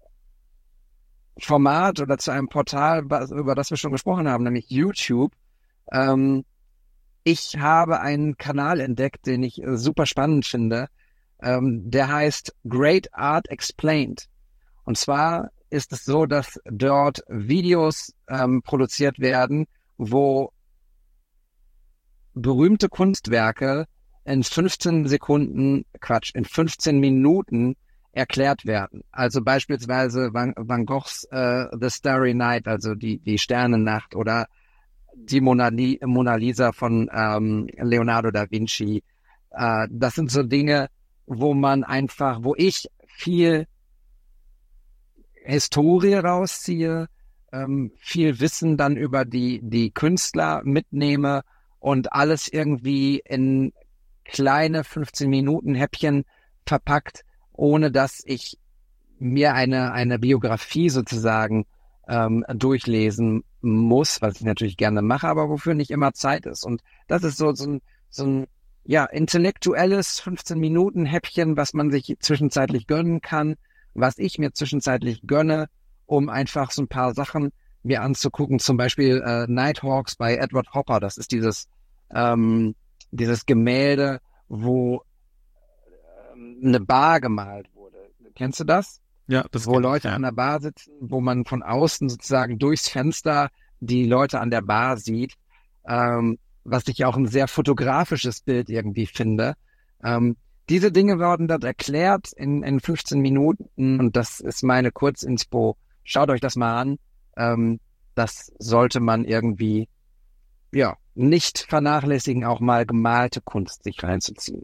A: Format oder zu einem Portal, über das wir schon gesprochen haben, nämlich YouTube. Ähm, ich habe einen Kanal entdeckt, den ich äh, super spannend finde. Ähm, der heißt Great Art Explained. Und zwar ist es so, dass dort Videos ähm, produziert werden, wo berühmte Kunstwerke in fünfzehn Sekunden, Quatsch, in fünfzehn Minuten erklärt werden. Also beispielsweise Van, Van Goghs äh, The Starry Night, also die, die Sternennacht, oder die Mona, Li, Mona Lisa von ähm, Leonardo da Vinci. Äh, das sind so Dinge, wo man einfach, wo ich viel Historie rausziehe, ähm, viel Wissen dann über die, die Künstler mitnehme und alles irgendwie in kleine fünfzehn Minuten Häppchen verpackt, ohne dass ich mir eine, eine Biografie sozusagen ähm, durchlesen muss, was ich natürlich gerne mache, aber wofür nicht immer Zeit ist. Und das ist so, so ein, so ein ja, intellektuelles fünfzehn Minuten Häppchen, was man sich zwischenzeitlich gönnen kann, was ich mir zwischenzeitlich gönne, um einfach so ein paar Sachen mir anzugucken. Zum Beispiel äh, Nighthawks bei Edward Hopper. Das ist dieses ähm, dieses Gemälde, wo ähm, eine Bar gemalt wurde. Kennst du das?
B: Ja, das
A: Wo Leute
B: ich, ja.
A: an der Bar sitzen, wo man von außen sozusagen durchs Fenster die Leute an der Bar sieht, ähm, was ich auch ein sehr fotografisches Bild irgendwie finde. Ähm, diese Dinge werden dort erklärt in, in fünfzehn Minuten und das ist meine Kurzinspo. Schaut euch das mal an. Ähm, das sollte man irgendwie, ja, nicht vernachlässigen, auch mal gemalte Kunst sich reinzuziehen.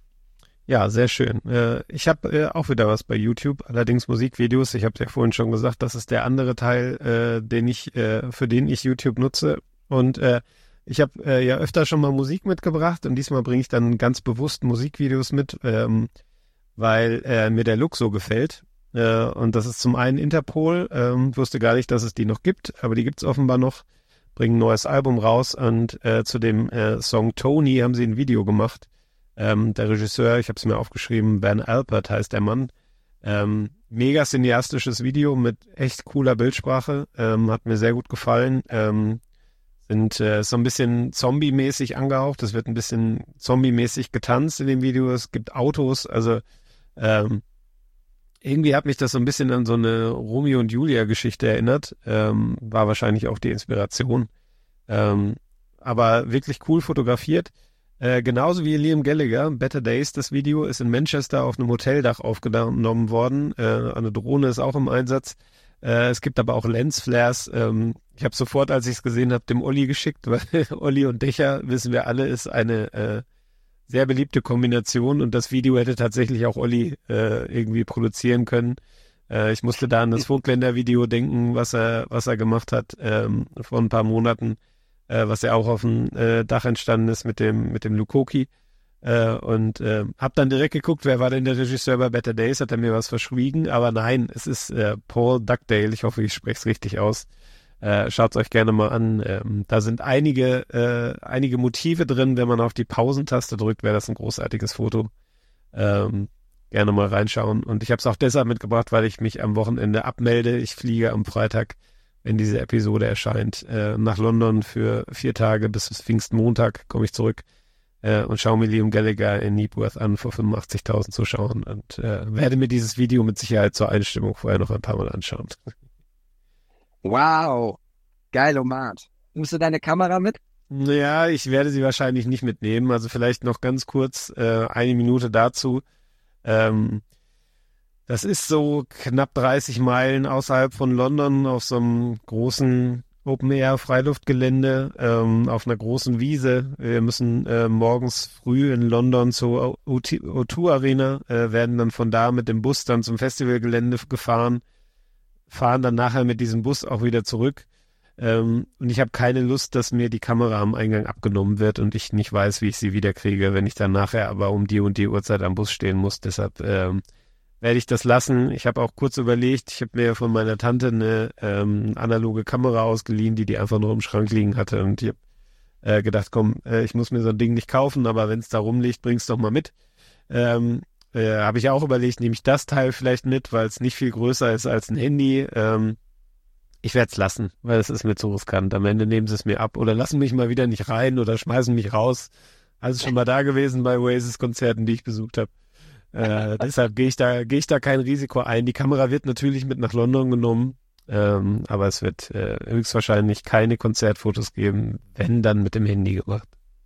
B: Ja, sehr schön. Äh, ich habe äh, auch wieder was bei YouTube, allerdings Musikvideos. Ich habe ja vorhin schon gesagt, das ist der andere Teil, äh, den ich, äh, für den ich YouTube nutze. Und äh, ich habe äh, ja öfter schon mal Musik mitgebracht und diesmal bringe ich dann ganz bewusst Musikvideos mit, ähm, weil äh, mir der Look so gefällt. Äh, und das ist zum einen Interpol. Ähm, wusste gar nicht, dass es die noch gibt, aber die gibt es offenbar noch. Bringen ein neues Album raus und äh, zu dem äh, Song Tony haben sie ein Video gemacht. Ähm, der Regisseur, ich habe es mir aufgeschrieben, Ben Alpert heißt der Mann. Ähm, mega cineastisches Video mit echt cooler Bildsprache. Ähm, hat mir sehr gut gefallen. Ähm, sind äh, so ein bisschen Zombie-mäßig angehaucht. Es wird ein bisschen Zombie-mäßig getanzt in dem Video. Es gibt Autos. Also ähm, irgendwie hat mich das so ein bisschen an so eine Romeo und Julia-Geschichte erinnert. Ähm, war wahrscheinlich auch die Inspiration. Ähm, aber wirklich cool fotografiert. Äh, genauso wie Liam Gallagher, Better Days, das Video ist in Manchester auf einem Hoteldach aufgenommen worden. Äh, eine Drohne ist auch im Einsatz. Äh, es gibt aber auch Lensflares. Ähm, ich habe sofort, als ich es gesehen habe, dem Olli geschickt, weil Olli und Dächer, wissen wir alle, ist eine äh, sehr beliebte Kombination und das Video hätte tatsächlich auch Olli äh, irgendwie produzieren können. Äh, ich musste da an das Vogtländer-Video denken, was er, was er gemacht hat ähm, vor ein paar Monaten, äh, was ja auch auf dem äh, Dach entstanden ist mit dem, mit dem Lukoki. Äh, und äh, hab dann direkt geguckt, wer war denn der Regisseur bei Better Days, hat er mir was verschwiegen, aber nein, es ist äh, Paul Dugdale, ich hoffe, ich spreche es richtig aus. Äh, schaut es euch gerne mal an. Ähm, da sind einige, äh, einige Motive drin, wenn man auf die Pausentaste drückt, wäre das ein großartiges Foto. Ähm, gerne mal reinschauen. Und ich habe es auch deshalb mitgebracht, weil ich mich am Wochenende abmelde. Ich fliege am Freitag, wenn diese Episode erscheint, äh, nach London für vier Tage bis Pfingstmontag komme ich zurück. Äh, und schaue mir Liam Gallagher in Knebworth an vor fünfundachtzigtausend Zuschauern und äh, werde mir dieses Video mit Sicherheit zur Einstimmung vorher noch ein paar Mal anschauen.
A: Wow, geil, Omar. Nimmst du deine Kamera mit?
B: Ja, ich werde sie wahrscheinlich nicht mitnehmen, also vielleicht noch ganz kurz äh, eine Minute dazu. Ähm, das ist so knapp dreißig Meilen außerhalb von London auf so einem großen Open-Air-Freiluftgelände ähm, auf einer großen Wiese. Wir müssen äh, morgens früh in London zur O zwei Arena, äh, werden dann von da mit dem Bus dann zum Festivalgelände gefahren, fahren dann nachher mit diesem Bus auch wieder zurück. Ähm, und ich habe keine Lust, dass mir die Kamera am Eingang abgenommen wird und ich nicht weiß, wie ich sie wiederkriege, wenn ich dann nachher aber um die und die Uhrzeit am Bus stehen muss. Deshalb ähm, werde ich das lassen. Ich habe auch kurz überlegt, ich habe mir von meiner Tante eine ähm, analoge Kamera ausgeliehen, die die einfach nur im Schrank liegen hatte. Und ich habe äh, gedacht, komm, äh, ich muss mir so ein Ding nicht kaufen, aber wenn es da rumliegt, bring's doch mal mit. Ähm, äh, habe ich auch überlegt, nehme ich das Teil vielleicht mit, weil es nicht viel größer ist als ein Handy. Ähm, ich werde es lassen, weil es ist mir zu riskant. Am Ende nehmen sie es mir ab oder lassen mich mal wieder nicht rein oder schmeißen mich raus. Also schon mal da gewesen bei Oasis-Konzerten, die ich besucht habe. Äh, deshalb gehe ich da gehe ich da kein Risiko ein. Die Kamera wird natürlich mit nach London genommen, ähm, aber es wird äh, höchstwahrscheinlich keine Konzertfotos geben, wenn dann mit dem Handy gemacht.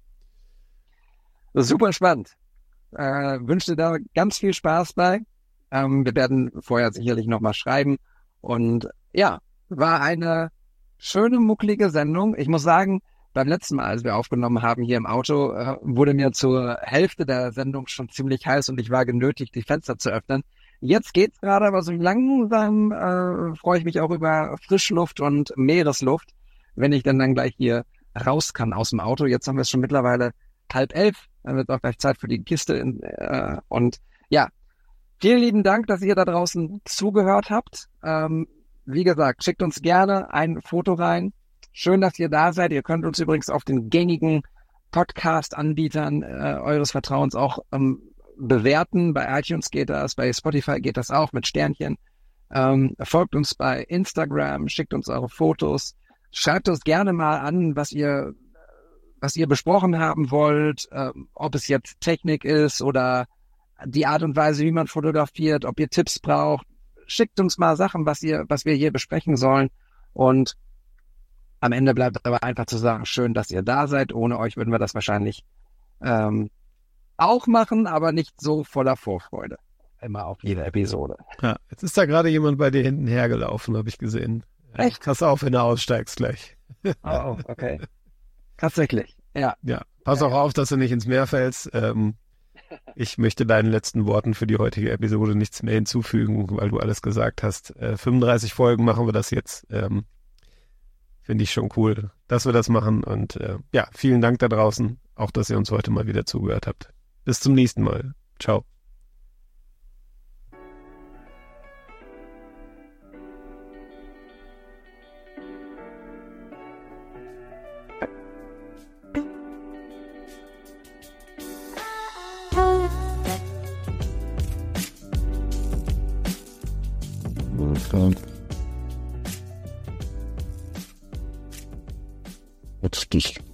A: Super spannend. Äh, wünsche dir da ganz viel Spaß bei. Ähm, wir werden vorher sicherlich nochmal schreiben. Und ja, war eine schöne, mucklige Sendung. Ich muss sagen, beim letzten Mal, als wir aufgenommen haben hier im Auto, äh, wurde mir zur Hälfte der Sendung schon ziemlich heiß und ich war genötigt, die Fenster zu öffnen. Jetzt geht's gerade, aber so langsam äh, freue ich mich auch über Frischluft und Meeresluft, wenn ich dann dann gleich hier raus kann aus dem Auto. Jetzt haben wir es schon mittlerweile halb elf, dann wird auch gleich Zeit für die Kiste. In, äh, und ja, vielen lieben Dank, dass ihr da draußen zugehört habt. Ähm, wie gesagt, schickt uns gerne ein Foto rein. Schön, dass ihr da seid. Ihr könnt uns übrigens auf den gängigen Podcast-Anbietern äh, eures Vertrauens auch ähm, bewerten. Bei iTunes geht das, bei Spotify geht das auch mit Sternchen. Ähm, folgt uns bei Instagram, schickt uns eure Fotos. Schreibt uns gerne mal an, was ihr, was ihr besprochen haben wollt, äh, ob es jetzt Technik ist oder die Art und Weise, wie man fotografiert, ob ihr Tipps braucht. Schickt uns mal Sachen, was ihr, was wir hier besprechen sollen. Und am Ende bleibt aber einfach zu sagen, schön, dass ihr da seid. Ohne euch würden wir das wahrscheinlich ähm, auch machen, aber nicht so voller Vorfreude. Immer auf jede Episode.
B: Ja, jetzt ist da gerade jemand bei dir hinten hergelaufen, habe ich gesehen.
A: Echt?
B: Pass auf, wenn du aussteigst gleich.
A: Oh, okay. Tatsächlich, ja.
B: Ja, pass
A: ja,
B: auch
A: ja.
B: auf, dass du nicht ins Meer fällst. Ähm, ich möchte deinen letzten Worten für die heutige Episode nichts mehr hinzufügen, weil du alles gesagt hast. Äh, fünfunddreißig Folgen machen wir das jetzt. Ähm, Finde ich schon cool, dass wir das machen. Und äh, ja, vielen Dank da draußen, auch dass ihr uns heute mal wieder zugehört habt. Bis zum nächsten Mal. Ciao.
C: What's this?